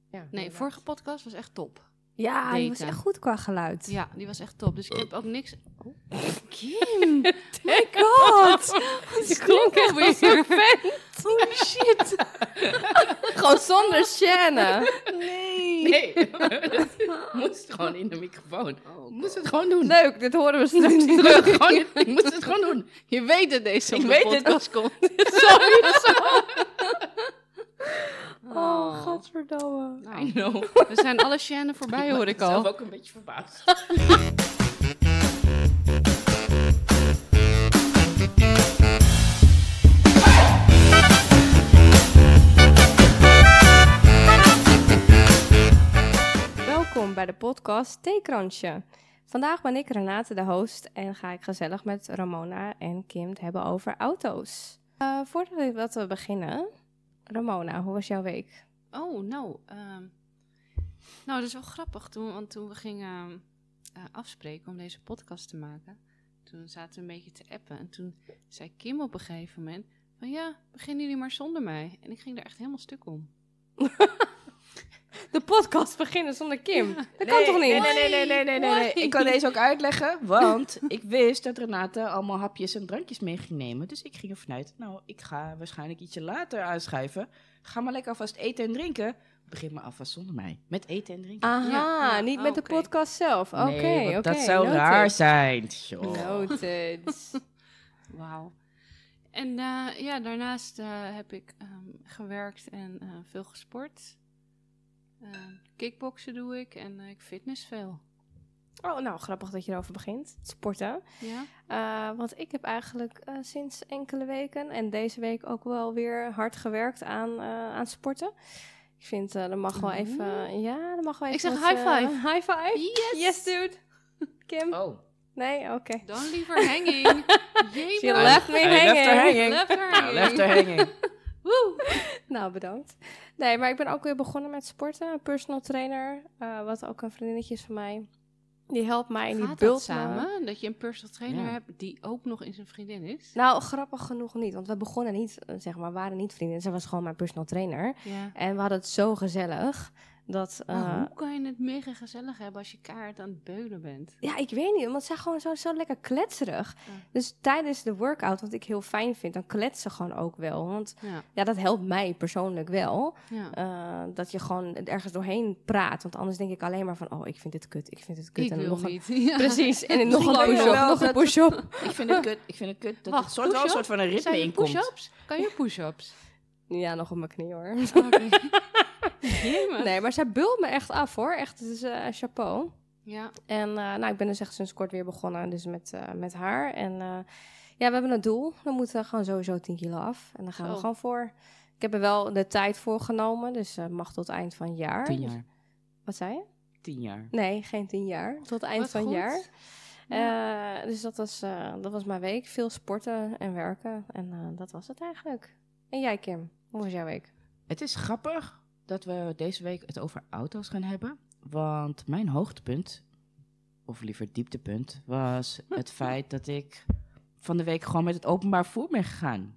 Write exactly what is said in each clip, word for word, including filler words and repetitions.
Ja, Nee, de vorige podcast was echt top. Ja, die was Weken. echt goed qua geluid. Ja, die was echt top. Dus ik heb ook niks... Oh. Kim! My god! Je klonk echt weer fan. Holy shit! Gewoon zonder chaîne. Nee. Nee, moest gewoon in de microfoon. Oh, Moest het gewoon doen. Leuk, dit horen we straks Ik terug. moest, gewoon, ik moest het gewoon doen. Je weet dat deze Ik op de weet het. podcast komt. Sorry, zo. Oh, Oh. godverdomme. Nou, I know. we zijn alle chaînes voorbij, hoor ik ben zelf al. ook een beetje verbaasd. Welkom bij de podcast Theekransje. Vandaag ben ik Renate de host en ga ik gezellig met Ramona en Kim het hebben over auto's. Uh, voordat we wat we beginnen, Ramona, hoe was jouw week? Oh, nou. ehm, nou, dat is wel grappig. Toen, want toen we gingen uh, afspreken om deze podcast te maken, toen zaten we een beetje te appen. En toen zei Kim op een gegeven moment van ja, beginnen jullie maar zonder mij. En ik ging er echt helemaal stuk om. De podcast beginnen zonder Kim. Ja. Dat kan toch niet? Nee, nee, nee, nee, nee, nee, nee, nee. Ik kan deze ook uitleggen, want ik wist dat Renate allemaal hapjes en drankjes mee ging nemen. Dus ik ging ervan uit, nou, ik ga waarschijnlijk ietsje later aanschuiven. Ga maar lekker alvast eten en drinken. Begin maar alvast zonder mij. Met eten en drinken. Aha, Ja, ja, niet oh, met de oké. podcast zelf. Oké, oké. nee, want dat zou noted. raar zijn. Tjoh. Noted. Wauw. En uh, ja, daarnaast uh, heb ik um, gewerkt en uh, veel gesport. Uh, kickboksen doe ik en uh, ik fitness veel. Oh, nou, grappig dat je erover begint. Sporten. Ja? Uh, want ik heb eigenlijk uh, sinds enkele weken en deze week ook wel weer hard gewerkt aan, uh, aan sporten. Ik vind, uh, er mag wel even... Uh, ja, er mag wel even... Ik zeg wat, high five. Uh, high five. Yes! Yes, dude. Kim? Oh. Nee? Oké. Okay. Don't leave her hanging. She Jemig. left me I hanging. left her hanging. Left her I hanging. left her hanging. Woe. Nou, bedankt. Nee, maar ik ben ook weer begonnen met sporten. Een personal trainer, uh, wat ook een vriendinnetje is van mij. Die helpt mij en die Gaat bult dat samen? me. Dat je een personal trainer Ja. hebt die ook nog eens een vriendin is? Nou, grappig genoeg niet. Want we begonnen niet, uh, zeg maar, waren niet vrienden. Ze was gewoon mijn personal trainer. Ja. En we hadden het zo gezellig. Dat, uh, Maar hoe kan je het mega gezellig hebben als je kaart aan het beulen bent? ja, ik weet niet. Want ze zijn gewoon zo, zo lekker kletserig. Ja. Dus tijdens de workout, wat ik heel fijn vind, dan kletsen gewoon ook wel. Want Ja. ja, dat helpt mij persoonlijk wel. Ja. Uh, dat je gewoon ergens doorheen praat. Want anders denk ik alleen maar van, oh, ik vind dit kut, ik vind dit kut. Ik en wil nog een, niet. Ja. Precies, en nog Misschien een kan je push-up, wel nog een dat- push-up. Ik vind het kut, ik vind het kut dat Wacht, het soort, wel een push-up? soort van een ritme Zijn er in komt. push-ups? Kan je push-ups? Ja, nog op mijn knie hoor. Oké. Jemig. Nee, maar zij bult me echt af hoor. Echt, het is uh, chapeau. Ja. En uh, nou, ik ben dus echt sinds kort weer begonnen, dus met, uh, met haar. En uh, ja, we hebben een doel. We moeten gewoon sowieso tien kilo af. En daar gaan Zo. we gewoon voor. Ik heb er wel de tijd voor genomen, dus uh, mag tot eind van het jaar. Tien Dus- jaar. wat zei je? Tien jaar. Nee, geen tien jaar. Tot eind Wat van het goed. jaar. Ja. Uh, dus dat was, uh, dat was mijn week. Veel sporten en werken. En uh, dat was het eigenlijk. En jij, Kim? Hoe was jouw week? Het is grappig dat we deze week het over auto's gaan hebben. Want mijn hoogtepunt, of liever dieptepunt, was het feit dat ik van de week gewoon met het openbaar vervoer ben gegaan.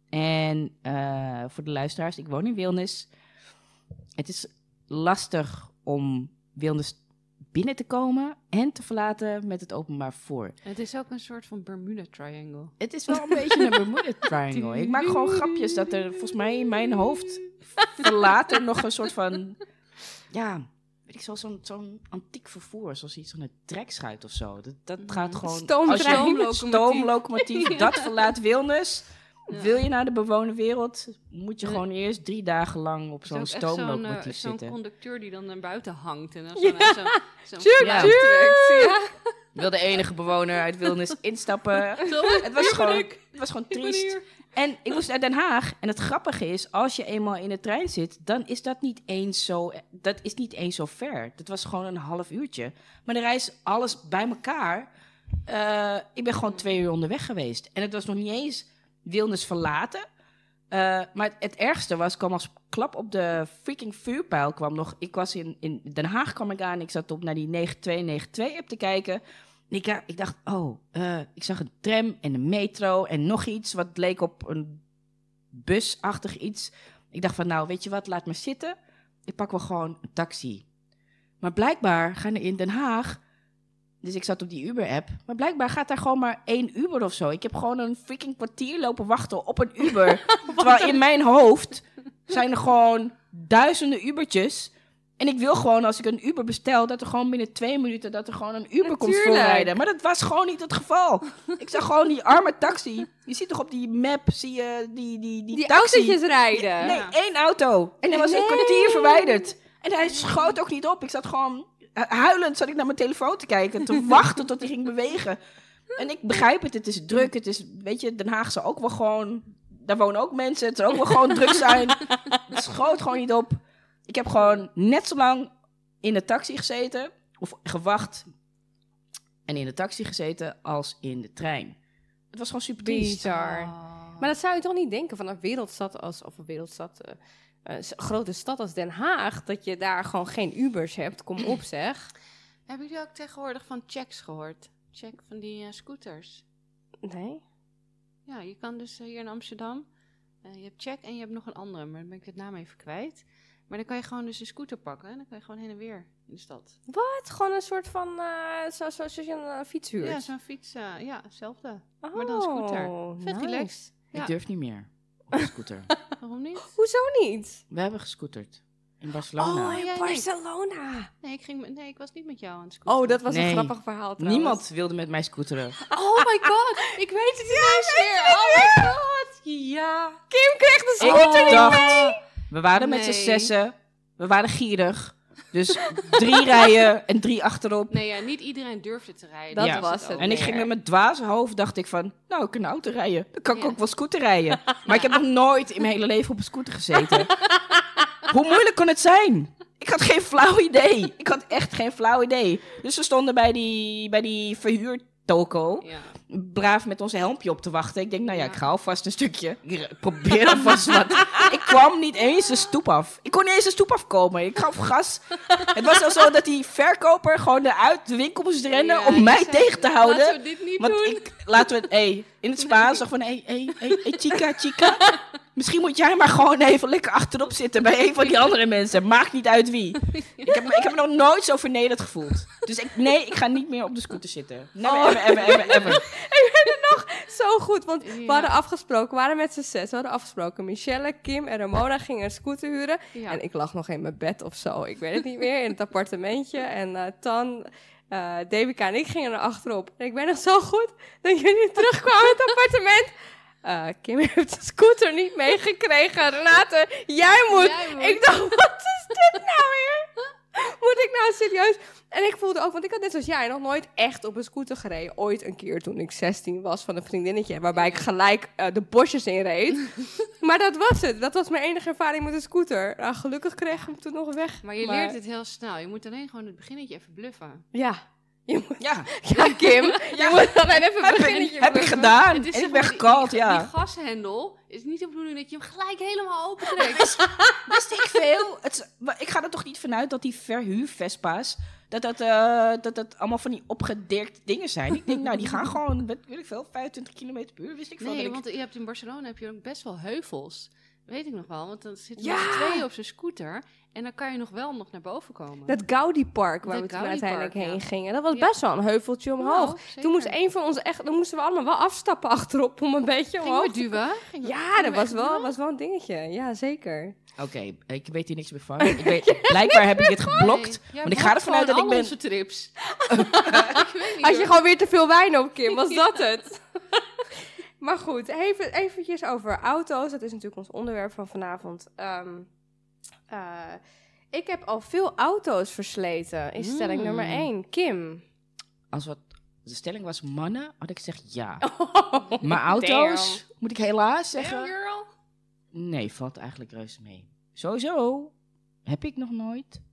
En uh, voor de luisteraars, ik woon in Wilnis. Het is lastig om Wilnis binnen te komen en te verlaten met het openbaar vervoer. Het is ook een soort van Bermuda Triangle. Het is wel een beetje een Bermuda Triangle. Ik maak gewoon grapjes dat er volgens mij in mijn hoofd verlaten nog een soort van, ja, weet ik zo, zo'n, zo'n antiek vervoer, zoals iets van een trekschuit of zo. Dat, dat gaat gewoon... Stoomtrein. als je- Stoomlocomotief. Stoomlocomotief, Ja. dat verlaat Wilnis. Ja. Wil je naar de bewoonde wereld, moet je Ja. gewoon eerst drie dagen lang op Het is zo'n ook echt zo'n, stoomlocomotief uh, zo'n zitten. conductuur die dan naar buiten hangt. En dan Ja. zo'n zo, zo Tjuk, Ja. trekt. Ja. Wil de enige bewoner uit Wilnis instappen. Zo, Het was hier ben gewoon, ik. het was gewoon Ik ben triest. hier. En ik moest naar Den Haag. En het grappige is, als je eenmaal in de trein zit, dan is dat niet eens zo, dat is niet eens zo ver. Dat was gewoon een half uurtje. Maar de reis, alles bij elkaar. Uh, ik ben gewoon twee uur onderweg geweest. En het was nog niet eens Wilnis verlaten. Uh, maar het, het ergste was, kwam als klap op de freaking vuurpijl. Kwam nog, ik was in, in Den Haag kwam ik aan. Ik zat op naar die negen twee negen twee app te kijken. En ik, ik dacht, oh, uh, ik zag een tram en een metro en nog iets wat leek op een busachtig iets. Ik dacht van, nou, weet je wat, laat maar zitten. ik pak wel gewoon een taxi. Maar blijkbaar gaan er in Den Haag... Dus ik zat op die Uber-app. Maar blijkbaar gaat daar gewoon maar één Uber of zo. Ik heb gewoon een freaking kwartier lopen wachten op een Uber. Terwijl in mijn hoofd zijn er gewoon duizenden Ubertjes. En ik wil gewoon, als ik een Uber bestel, dat er gewoon binnen twee minuten dat er gewoon een Uber komt Natuurlijk. voorrijden. Maar dat was gewoon niet het geval. Ik zag gewoon die arme taxi. Je ziet toch op die map, zie je die, die, die, Die taxi. autootjes rijden. Nee, één auto. En hij was een Nee. kwartier verwijderd. En hij schoot ook niet op. Ik zat gewoon... Huilend zat ik naar mijn telefoon te kijken, te wachten tot hij ging bewegen. En ik begrijp het, het is druk, het is, weet je, Den Haag zou ook wel gewoon, daar wonen ook mensen, het zou ook wel gewoon druk zijn. Het schoot gewoon niet op. Ik heb gewoon net zo lang in de taxi gezeten, of gewacht en in de taxi gezeten als in de trein. Het was gewoon super triest. Bizar. Oh. Maar dat zou je toch niet denken van een wereldstad als, of een wereldstad, uh, een s- grote stad als Den Haag, dat je daar gewoon geen Ubers hebt. Kom op zeg. Hebben jullie ook tegenwoordig van checks gehoord? Check van die eh, scooters. Nee? Ja, je kan dus eh, hier in Amsterdam, eh, je hebt check en je hebt nog een andere, maar dan ben ik het naam even kwijt. Maar dan kan je gewoon dus een scooter pakken en dan kan je gewoon heen en weer in de stad. Wat? Gewoon een soort van, uh, zo, zo, zoals je een uh, fiets huurt? Ja, zo'n fiets, uh, ja, hetzelfde. Oh, maar dan een scooter. Vet nice. relaxed. Ja. Ik durf niet meer op een scooter. Waarom niet? Hoezo niet? We hebben gescooterd in Barcelona. Oh, in ja, nee. Barcelona. Nee, ik, ging, met- nee, ik was niet met jou aan het scooteren. Oh, dat was Nee. een grappig verhaal trouwens. Niemand wilde met mij scooteren. Oh my god, ik weet het ineens weer. Oh my god. Ja. Kim kreeg de Ik scooter niet dacht, mee. we waren met Nee. z'n zessen. We waren gierig. Dus drie rijen en drie achterop. Nee, ja, niet iedereen durfde te rijden. Dat Ja. was het. En ik ging met mijn dwaze hoofd, dacht ik van, nou, ik kan een auto rijden. Dan kan ik Ja. ook wel scooter rijden. Maar ik heb nog nooit in mijn hele leven op een scooter gezeten. Hoe moeilijk kon het zijn? Ik had geen flauw idee. Ik had echt geen flauw idee. Dus we stonden bij die, bij die verhuurtoko. Ja. Braaf met onze helmpje op te wachten. Ik denk, nou ja, Ja. ik ga alvast een stukje. Ik probeer alvast wat. Ik kwam niet eens de stoep af. Ik kon niet eens de stoep afkomen. Ik gaf gas. Het was al zo dat die verkoper gewoon eruit de winkel moest rennen Ja, om je mij zei, tegen te houden. Laten we dit niet Want doen. ik, laten we het, hey, in het Spaans zeg van, hey, hey, hey, hey, chica, chica. Misschien moet jij maar gewoon even lekker achterop zitten bij een van die andere mensen. Maakt niet uit wie. Ik heb, me- ik heb me nog nooit zo vernederd gevoeld. Dus ik, nee, ik ga niet meer op de scooter zitten. Never, Oh. ever, ever, ever, ever. Ik weet het nog zo goed, want we Ja. hadden afgesproken, we waren met z'n zes, we hadden afgesproken. Michelle, Kim en Ramona gingen een scooter huren. Ja. En ik lag nog in mijn bed of zo, ik weet het niet meer, in het appartementje. En eh, Tan, eh Devika en ik gingen er achterop. En ik ben nog zo goed dat jullie terugkwamen in het appartement. Eh, Kim heeft de scooter niet meegekregen. Renate, jij moet. Jij moet. Ik dacht, wat is dit nou weer? Moet ik nou serieus? En ik voelde ook, want ik had net zoals jij nog nooit echt op een scooter gereden. Ooit een keer toen ik zestien was van een vriendinnetje, waarbij ik gelijk eh, de bosjes in reed. Maar dat was het. Dat was mijn enige ervaring met een scooter. Nou, gelukkig kreeg ik hem toen nog weg. Maar je leert het heel snel. Je moet alleen gewoon het beginnetje even bluffen. Ja. Je moet, Ja, ja, Kim. Je moet alleen even een heb ik, beginnetje heb ik bluffen. gedaan. Het is En zeg ik ben maar die- gekald, die, ja. Die gashendel is niet de bedoeling dat je hem gelijk helemaal open trekt. Wist ik veel. Het, is- maar ik ga er toch niet vanuit dat die verhuur-Vespa's, dat dat, eh, dat dat allemaal van die opgedirkte dingen zijn. Ik denk, nou, die gaan gewoon, weet, weet ik veel, vijfentwintig kilometer per uur, wist ik veel. Nee, dat ik- want je hebt in Barcelona heb je ook best wel heuvels. Weet ik nog wel, want dan zitten Ja. we met tweeën op zijn scooter. En dan kan je nog wel nog naar boven komen. Dat Gaudi Park waar Dat we toen Gaudi uiteindelijk Park, heen ja. gingen. Dat was Ja. best wel een heuveltje omhoog. Nou, zeker. Toen moest een van ons echt, dan moesten we allemaal wel afstappen achterop om een beetje Gingen omhoog we duwen? Gingen we- Ja, gingen dat we was echt wel, duwen? was wel een dingetje. Ja, zeker. Oké, ik weet hier niks meer van. Ik weet, blijkbaar heb ik dit geblokt. Nee, jij want ik ga blokt ervan uit dat gewoon ik al ben... onze trips. ik weet niet Als je hoor. gewoon weer te veel wijn op, Kim, was dat het? Maar goed, even eventjes over auto's. Dat is natuurlijk ons onderwerp van vanavond. Ehm, eh, ik heb al veel auto's versleten, is stelling Mm. nummer één. Kim. Als wat de stelling was mannen, had ik gezegd ja. Oh, Maar auto's, moet ik helaas zeggen... Damn, girl. Nee, valt eigenlijk reuze mee. Sowieso heb ik nog nooit...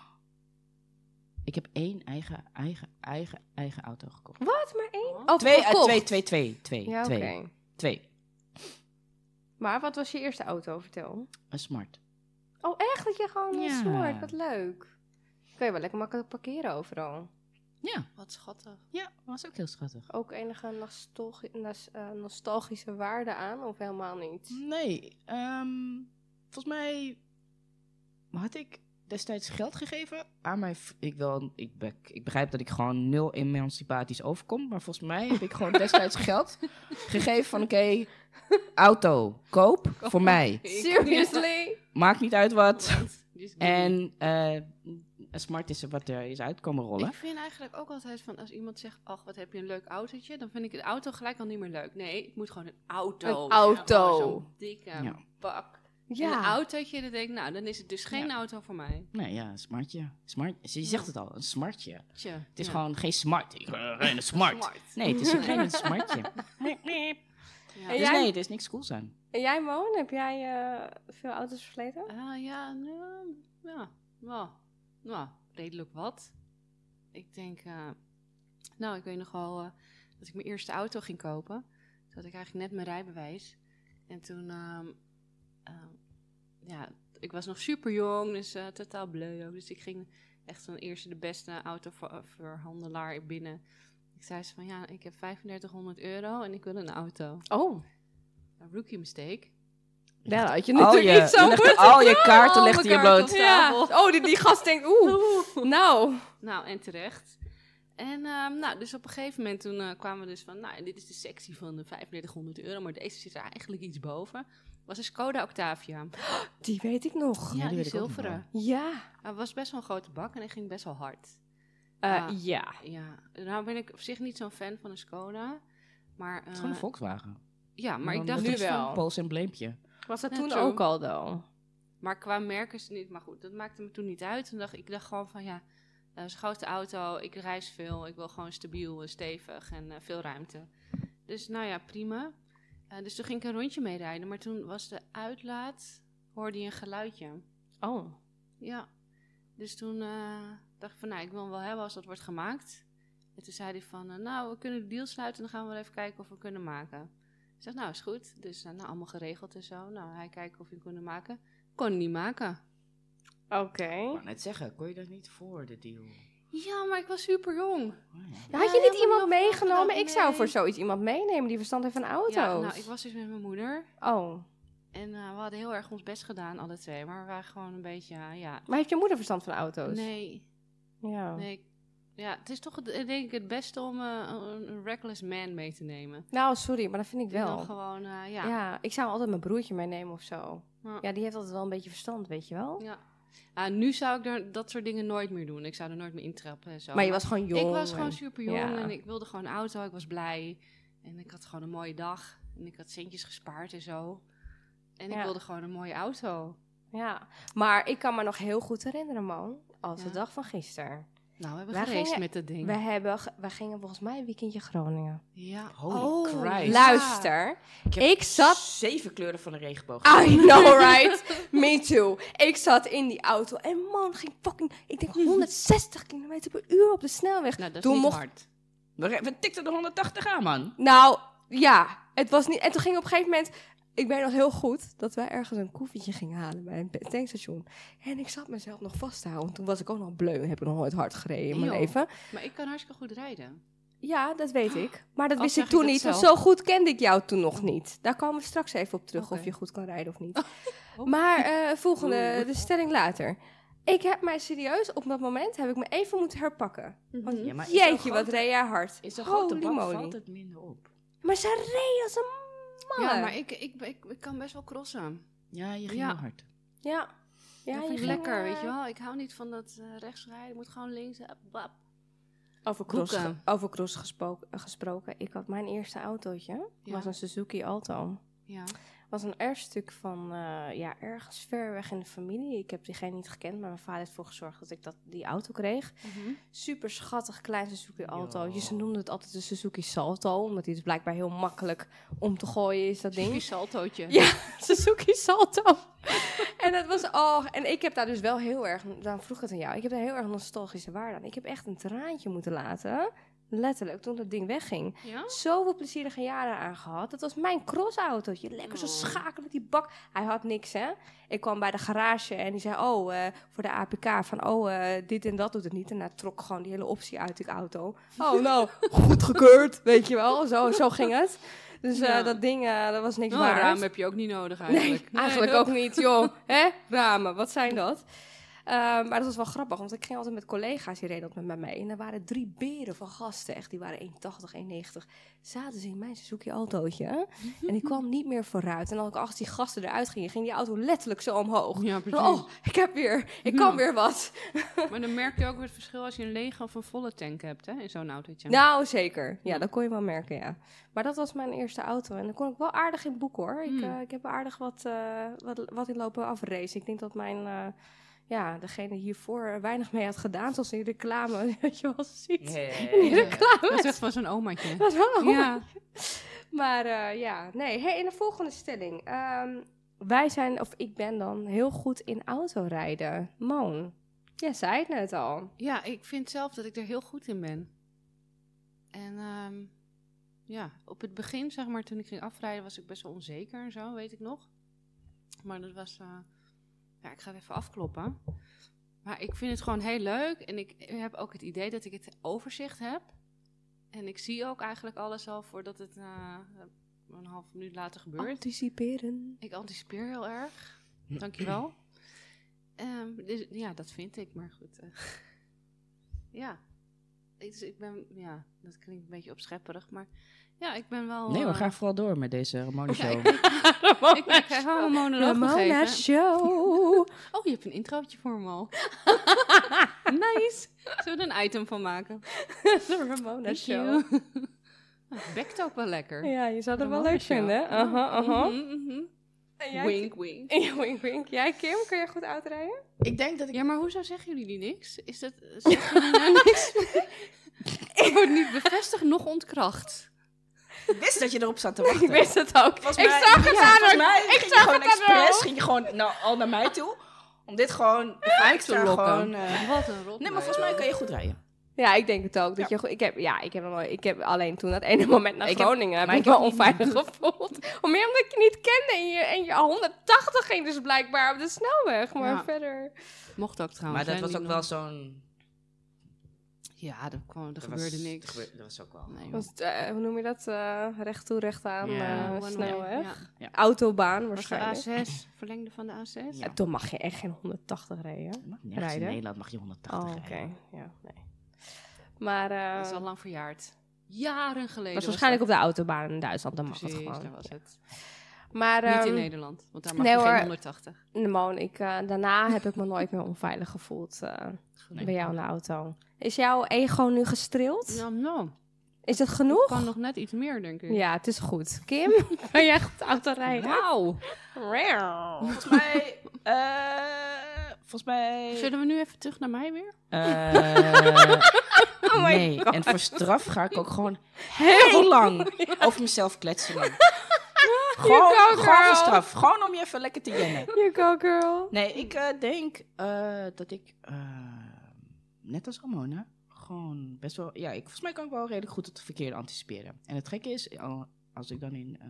Ik heb één eigen, eigen, eigen, eigen auto gekocht. Wat, maar één? Oh. Oh, Twee, eh, gekocht. twee, twee, twee, twee, Ja, oké. twee, twee. Maar wat was je eerste auto? Vertel. Een smart. Oh, echt? Dat je gewoon Ja. een smart. Wat leuk. Kun je wel lekker makkelijk parkeren overal. Ja, Wat schattig. ja, was ook heel schattig. Ook enige nostalgi- nos- eh, nostalgische waarde aan of helemaal niet? Nee, ehm, volgens mij had ik destijds geld gegeven aan mijn... v- Ik, wil, ik, be- ik begrijp dat ik gewoon nul emancipatisch overkom. Maar volgens mij heb ik gewoon destijds geld gegeven van... Oké, auto, koop voor mij. Seriously? Maakt niet uit wat. Die is En eh, een smart is er wat er is uitkomen rollen. Ik vind eigenlijk ook altijd van als iemand zegt, ach, wat heb je een leuk autootje, dan vind ik de auto gelijk al niet meer leuk. Nee, het moet gewoon een auto. Een auto. Ja, zo'n dikke Ja. bak. En Ja. een autootje, dan denk ik, nou, dan is het dus geen Ja. auto voor mij. Nee, ja, een smartje. Smart, je zegt het al, een smartje. Tje. Het is Ja. gewoon geen smart. Ik uh, rij een smart. Smart. Nee, het is geen een smartje. Ja. En Dus jij- nee, het is niks cools aan. En jij, Moon, heb jij eh, veel auto's versleten? Ah, ja, nou, ja, nou, nou, redelijk wat. Ik denk, eh, nou, ik weet nog wel eh, dat ik mijn eerste auto ging kopen. Toen had ik eigenlijk net mijn rijbewijs. En toen, ehm, ehm, ja, ik was nog super jong, dus eh, totaal bleu ook. Dus ik ging echt zo'n eerste de beste autoverhandelaar binnen. Ik zei ze van, ja, ik heb vijfendertighonderd euro en ik wil een auto. Oh, Een rookie mistake. daar had je Al natuurlijk je, niet zo je legde goed. al je kaarten Al legde mijn je kaarten bloot. op Ja. tafel. Oh, die, die gast denkt, oeh, nou. Nou, en terecht. En ehm, nou, dus op een gegeven moment toen eh, kwamen we dus van, nou, dit is de sectie van de vijfendertighonderd euro, maar deze zit er eigenlijk iets boven. Was een Skoda Octavia. Die weet ik nog. Ja, die die, weet ik ook nog zilveren. Ja. Hij was best wel een grote bak en hij ging best wel hard. Eh, Ah. Ja. Ja, nou ben ik op zich niet zo'n fan van een Skoda. Maar, Het is eh, gewoon een Volkswagen. ja, maar ik Dan dacht met nu een wel. Pools embleempje. Was dat Ja, toen true. ook al, dan? Maar qua merken is het niet. Maar goed, dat maakte me toen niet uit. Toen dacht ik, ik dacht gewoon van ja, dat is een grote auto. Ik reis veel. Ik wil gewoon stabiel, en stevig en eh, veel ruimte. Dus nou ja, prima. Eh, dus toen ging ik een rondje mee rijden. Maar toen was de uitlaat, hoorde je een geluidje. Oh. Ja. Dus toen eh, dacht ik van nou, ik wil hem wel hebben als dat wordt gemaakt. En toen zei hij van, eh, nou, we kunnen de deal sluiten. Dan gaan we wel even kijken of we kunnen maken. Ik zeg, nou, is goed. Dus eh, nou, allemaal geregeld en zo. Nou, hij kijken of we het kunnen maken. Kon niet maken. Oké. Ik wou net zeggen, kon je dat niet voor de deal? Ja, maar ik was super jong. Oh, ja. Ja, had je Ja, niet helemaal iemand niet over meegenomen? nagedacht, Ik zou nee. voor zoiets iemand meenemen die verstand heeft van auto's. Ja, nou, ik was dus met mijn moeder. Oh. En eh, we hadden heel erg ons best gedaan, alle twee. Maar we waren gewoon een beetje, uh, ja... Maar heeft je moeder verstand van auto's? Nee, Ja. nee. Ja, het is toch het, denk ik het beste om uh, een, een reckless man mee te nemen. Nou, sorry, maar dat vind ik Die dan wel. gewoon, uh, ja. Ja. ja. ik zou altijd mijn broertje meenemen of zo. Ja. Ja, die heeft altijd wel een beetje verstand, weet je wel? Ah, nu zou ik er, dat soort dingen nooit meer doen. Ik zou er nooit meer intrappen en zo. Maar je was gewoon jong. Ik was en- gewoon super jong ja. en ik wilde gewoon een auto. Ik was blij. En ik had gewoon een mooie dag. En ik had centjes gespaard en zo. En ik Ja. wilde gewoon een mooie auto. Ja, maar ik kan me nog heel goed herinneren, man. Als de Ja. dag van gisteren. Nou, we hebben Wij geraced gingen- met dat ding. We hebben, ge- wij gingen volgens mij een weekendje Groningen. Ja. Holy Oh, Christ. Luister, Ik, heb ik zat... zeven kleuren van de regenboog. I know, right? Me too. Ik zat in die auto en man, ging fucking... Ik denk honderdzestig kilometer per uur op de snelweg. Nou, dat is Toen niet mocht- hard. We, re- we tikten de honderdtachtig aan, man. Nou, ja. Het was niet... En toen ging op een gegeven moment... Ik weet nog heel goed dat wij ergens een koffietje gingen halen bij een tankstation. En ik zat mezelf nog vast te houden. Toen was ik ook nog bleu. Heb ik nog nooit hard gereden in mijn Joh. leven. Maar ik kan hartstikke goed rijden. Ja, dat weet ik. Maar dat Al wist zeg ik ik toen het niet. Want zelf. zo goed kende ik jou toen nog niet. Daar komen we straks even op terug Oké. of je goed kan rijden of niet. Oh. Maar eh, volgende, Oeh. de stelling later. Ik heb mij serieus, op dat moment heb ik me even moeten herpakken. Want Ja, maar is zo'n jeetje, wat grote- reed jij hard. Is een grote Holy bak, moly. valt het minder op. Maar ze reed als een malle. Ja, maar ik, ik, ik, ik kan best wel crossen. Ja, je ging Ja. heel hard. Ja. Ja, Ja, dat je vind ik ging, lekker, eh, weet je wel. Ik hou niet van dat uh, rechts rijden. Ik moet gewoon links. Uh, bap. Over cross, Boeken. over cross gesproken, gesproken. Ik had mijn eerste autootje. Ja. Was een Suzuki Alto. Ja. Was een erfstuk van uh, ja, ergens ver weg in de familie. Ik heb diegene niet gekend, maar mijn vader heeft ervoor gezorgd dat ik dat, die auto kreeg. Mhm. Super schattig klein Suzuki Alto. Jo. Ze noemden het altijd de Suzuki Salto, omdat die dus blijkbaar heel makkelijk om te gooien is, dat Een ding. saltootje. Ja, Suzuki Salto. En dat was, oh, en ik heb daar dus wel heel erg, dan vroeg ik het aan jou, ik heb daar heel erg nostalgische waarde aan. Ik heb echt een traantje moeten laten, letterlijk, toen dat ding wegging. Ja? Zoveel plezierige jaren aan gehad. Dat was mijn crossautootje. Lekker zo Oh. schakelen met die bak. Hij had niks, hè. Ik kwam bij de garage en die zei, oh, eh, voor de A P K, van oh, eh, dit en dat doet het niet. En hij trok gewoon die hele optie uit die auto. Oh, nou, goedgekeurd, weet je wel. Zo, zo ging het. Dus eh, Ja. dat ding, eh, dat was niks Nou, een waard. raam heb je ook niet nodig eigenlijk. Nee, eigenlijk ook niet, joh. Hè? Ramen, wat zijn dat? maar dat was wel grappig, want ik ging altijd met collega's, die reden altijd met mij mee. En er waren drie beren van gasten, echt. Die waren één tachtig, één negentig. Zaten ze in mijn Suzuki-autootje. Hè? En die kwam niet meer vooruit. En als die gasten eruit gingen, ging die auto letterlijk zo omhoog. Ja, precies. Oh, ik heb weer, ik kan Ja. weer wat. Maar dan merk je ook weer het verschil als je een lege of een volle tank hebt, hè, in zo'n autootje. Nou, zeker. Ja, dat kon je wel merken, ja. Maar dat was mijn eerste auto. En dan kon ik wel aardig in boeken, hoor. Ik, Hmm. uh, ik heb aardig wat, uh, wat, wat in lopen afracen. Ik denk dat mijn... Uh, ja, degene hiervoor weinig mee had gedaan, zoals in die reclame, dat je wel ziet. Yeah. In die reclame. Dat is echt van zo'n omaatje. Dat is wel een Ja. omaatje. Maar uh, ja, nee. Hey, in de volgende stelling. Um, wij zijn, of ik ben dan, heel goed in autorijden. Moon, jij zei het net al. Ja, ik vind zelf dat ik er heel goed in ben. En um, ja, op het begin, zeg maar, toen ik ging afrijden, was ik best wel onzeker en zo, weet ik nog. Maar dat was... Uh, Ja, ik ga het even afkloppen. Maar ik vind het gewoon heel leuk. En ik heb ook het idee dat ik het overzicht heb. En ik zie ook eigenlijk alles al voordat het uh, een half minuut later gebeurt. Anticiperen. Ik anticipeer heel erg. Dankjewel. um, dus, ja, dat vind ik. Maar goed. Uh, ja. Ik, dus ik ben... Ja, dat klinkt een beetje opschepperig. Maar ja, ik ben wel... Nee, we uh, gaan vooral door met deze Ramona ja, show. ik, ik, ik, ik heb wel een monoloog Ramona gegeven. Show. Oh, je hebt een introotje voor me al. Nice. Zullen we er een item van maken? De Ramona Thank Show. you. Het bekt ook wel lekker. Ja, je zou het wel Ramona leuk Show. vinden. Aha, aha. Mhm, mhm. En jij, Wink, wink. Ja, wink, wink. Jij, Kim, kun je goed uitrijden? Ik denk dat ik... Ja, maar hoezo zeggen jullie niks? Is dat... Zeggen jullie nou niks? Ik word niet bevestigd, nog ontkracht. Ik wist dat je erop zat te wachten. Ik wist het ook. Volgens Ik mij- zag het ja, aan volgens haar. mij Ik ging zag je gewoon het aan haar. expres, ging je gewoon nou, al naar mij toe. Om dit gewoon even Uit extra te lokken. gewoon... uh, Wat een rot. Nee, maar volgens mij kan je goed rijden. Ja, ik denk het ook. Dat je, goed- ik, heb, ja, ik, heb nog nooit, ik heb alleen toen dat ene moment naar Ik heb- Groningen heb maar ik ik me heb onveilig gevoeld. Om meer omdat ik je niet kende en je, en je honderdtachtig ging dus blijkbaar op de snelweg. Maar Ja. verder... Mocht ook trouwens. Maar dat hè, was ook die wel nog- zo'n... Ja, er, kwam, er dat gebeurde was- niks. er gebeurde- Dat was ook wel... Nee, Was het, eh, hoe noem je dat? Eh, recht toe, recht aan, Ja, eh, one way, snelweg. ja. Autobaan Was de A waarschijnlijk. zes, verlengde van de A zes? Ja. Ja, toen mag je echt geen honderdtachtig rijden. Mag nergens Rijden? in Nederland mag je honderdtachtig Oh, oké. rijden. Ja, nee. Maar eh Dat is al lang verjaard. Jaren geleden. was waarschijnlijk op de autobaan in Duitsland. Dan mag Precies, het gewoon. daar was het. Maar Niet in ehm, Nederland, want daar mag nee je geen hoor. honderdtachtig. Moon, ik, eh, daarna heb ik me nooit meer onveilig gevoeld eh, Nee. bij jou in de auto. Is jouw ego nu gestreeld? Ja, nou, Is het ik genoeg? kan nog net iets meer, denk ik. Ja, het is goed. Kim, kan jij goed auto rijden? Wauw. Volgens mij... eh, volgens mij... Zullen we nu even terug naar mij weer? Eh, Oh my nee, God. en voor straf ga ik ook gewoon heel lang over mezelf kletsen. nu. Gewoon, go, gewoon girl. voor straf. Gewoon om je even lekker te jennen. You go, girl. Nee, ik eh, denk eh, dat ik, eh, net als Ramona, gewoon best wel... Ja, ik, volgens mij kan ik wel redelijk goed het verkeerde anticiperen. En het gekke is, al- als ik dan in...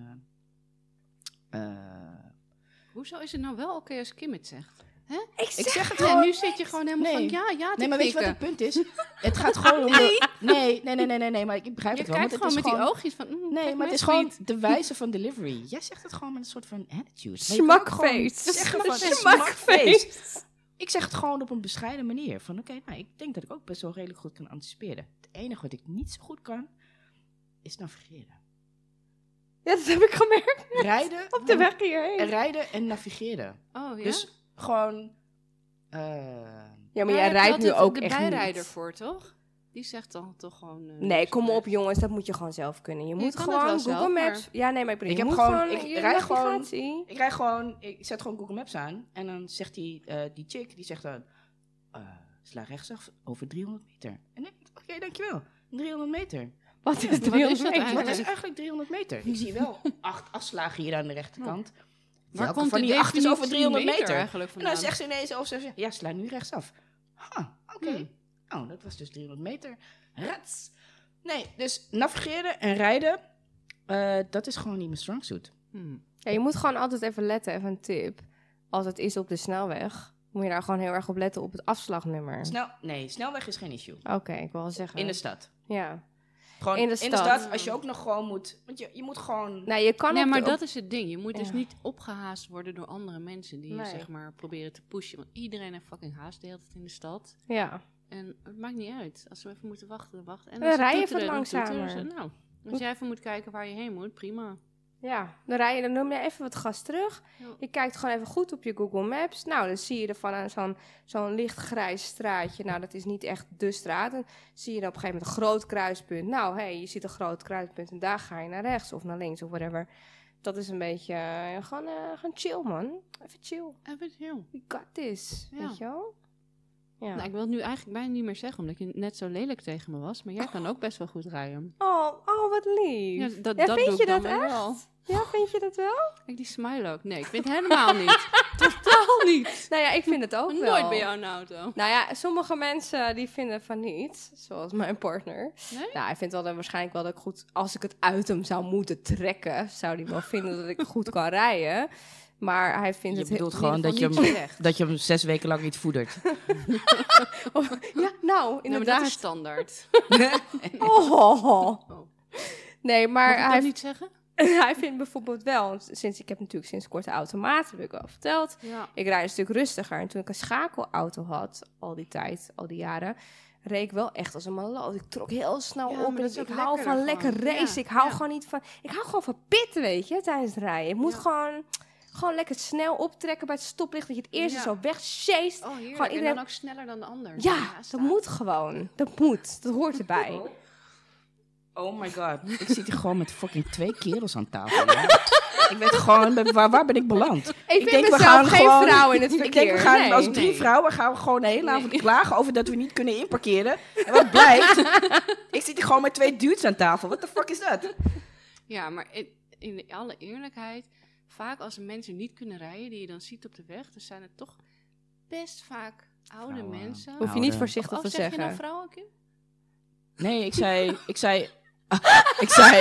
eh, eh, Hoezo is het nou wel oké als Kim het zegt? Ik ik zeg het Ja, gewoon... nu zit je gewoon helemaal Nee. van ja, ja te Nee, maar weet je wat knikken. het punt is? Het gaat gewoon om de... Nee, nee, nee, nee, nee, nee, maar ik begrijp Je het wel. kijkt want het gewoon is met die oogjes van... mm, Nee, kijk maar het is mij gewoon sweet. de wijze van delivery. Jij zegt het gewoon met een soort van attitude. Maar je kan ook gewoon Smakfeest. zeggen van, Smakfeest. smakfeest. Ik zeg het gewoon op een bescheiden manier. Van oké, nou, ik denk dat ik ook best wel redelijk goed kan anticiperen. Het enige wat ik niet zo goed kan, is navigeren. Ja, dat heb ik gemerkt Rijden, op de en- weg hierheen. en rijden en navigeren. Oh, ja? Dus gewoon... eh, Ja, maar Daar jij heb je rijdt nu altijd ook de echt bijrijder niet. voor, toch? Die zegt dan toch gewoon... eh, Nee, kom zo op weg. jongens, dat moet je gewoon zelf kunnen. Je Je moet kan het gewoon wel Google zelf, Maps... maar- Ja, nee, maar ik bedoel, Ik je heb moet gewoon- gewoon ik je rijd gewoon- navigatie. Ik rij gewoon, ik zet gewoon Google Maps aan en dan zegt die, eh, die chick, die zegt dan, eh, sla rechtsaf over driehonderd meter. En ik denk, oké, dankjewel, driehonderd meter. Wat is Wat is driehonderd dat meter? Wat eigenlijk? is eigenlijk driehonderd meter? Ik zie wel acht afslagen hier aan de rechterkant. Waar Welke komt van de die acht is over definitie driehonderd meter? eigenlijk En vandaan? dan zegt ze ineens, of ze zegt, ja, sla nu rechtsaf. Ha, oké. Hmm. Oh, dat was dus driehonderd meter. Rats. Nee, dus navigeren en rijden, eh, dat is gewoon niet mijn strong suit. Hmm. Ja, je moet gewoon altijd even letten, even een tip. Als het is op de snelweg, moet je daar gewoon heel erg op letten op het afslagnummer. Snel, nee, snelweg is geen issue. Oké, ik wil wel zeggen. In de stad. Ja. Gewoon In de in de stad. stad, als je ook nog gewoon moet... Want je, je moet gewoon... Nou, je kan Nee, op maar de- dat is het ding. Je moet dus Ja. niet opgehaast worden door andere mensen die je Nee. zeg maar proberen te pushen. Want iedereen heeft fucking haast de hele tijd in de stad. Ja. En het maakt niet uit. Als we even moeten wachten, dan wachten. En Dan als ze rij je toeteren, wat dan toeteren langzamer. ze. Nou, als jij even moet kijken waar je heen moet, prima. Ja, dan rij je, dan noem je even wat gas terug. Ja. Je kijkt gewoon even goed op je Google Maps. Nou, dan zie je er van een- zo'n, zo'n licht grijs straatje. Nou, dat is niet echt de straat. Dan zie je dan op een gegeven moment een groot kruispunt. Nou, hé, hey, je ziet een groot kruispunt en daar ga je naar rechts of naar links of whatever. Dat is een beetje, uh, gewoon, uh, gewoon chill, man. Even chill. Even heel. We got this, Ja. weet je wel? Ja. Nou, ik wil het nu eigenlijk bijna niet meer zeggen, omdat je net zo lelijk tegen me was. Maar jij kan ook best wel goed rijden. Oh, oh, wat lief. Ja, dat, Ja, dat vind doe je ik dan dat weer echt? wel. Ja, vind je dat wel? Kijk, die smile ook. Nee, ik vind het helemaal niet. Totaal niet. Nou ja, ik vind het ook wel. Nooit bij jou een auto. Nou ja, sommige mensen die vinden van niet, zoals mijn partner. Nee? Nou, hij vindt wel dat waarschijnlijk wel dat ik goed, als ik het uit hem zou moeten trekken, zou hij wel vinden dat ik goed kan rijden. Maar hij vindt Je het bedoelt heel- gewoon in dat je, ieder geval hem, niet slecht. dat je hem zes weken lang niet voedert. Oh, ja, nou, Nou, maar dat inderdaad. is standaard. Oh. Nee, maar Mag ik dat hij, niet zeggen? hij vindt bijvoorbeeld wel, sinds ik heb natuurlijk sinds kort een automaat, heb ik al verteld. Ja. Ik rijd een stuk rustiger. En toen ik een schakelauto had, al die tijd, al die jaren, reed ik wel echt als een maloot. Ik trok heel snel Ja, op. maar En dat ik, is ik ook hou van lekkerder lekker gewoon. racen. Ja, Ik hou ja. gewoon niet van... Ik hou gewoon van pitten, weet je, tijdens het rijden. Je moet Ja. gewoon, gewoon lekker snel optrekken bij het stoplicht. Dat je het eerst Ja. zo wegsjeest. Oh, heerlijk. Gewoon En iedereen- dan ook sneller dan de ander. Ja, Ja, dat moet gewoon. Dat moet. Dat hoort erbij. Oh my god. Ik zit hier gewoon met fucking twee kerels aan tafel. Ja? Ik weet gewoon, waar, waar ben ik beland? Ik Ik vind denk, we mezelf gaan geen gewoon- vrouw in het Ik verkeer. denk, we gaan Nee. als drie Nee. vrouwen gaan we gewoon de hele avond klagen over dat we niet kunnen inparkeren. En wat blijkt? Ik zit hier gewoon met twee dudes aan tafel. What the fuck is dat? Ja, maar in, in alle eerlijkheid, vaak als mensen niet kunnen rijden, die je dan ziet op de weg, dan zijn het toch best vaak oude Vrouwen. mensen. Hoef je Oude. niet Of, voorzichtig of te zeg je zeggen. nou vrouwen, Kim? Nee, ik zei, ik zei, ik zei,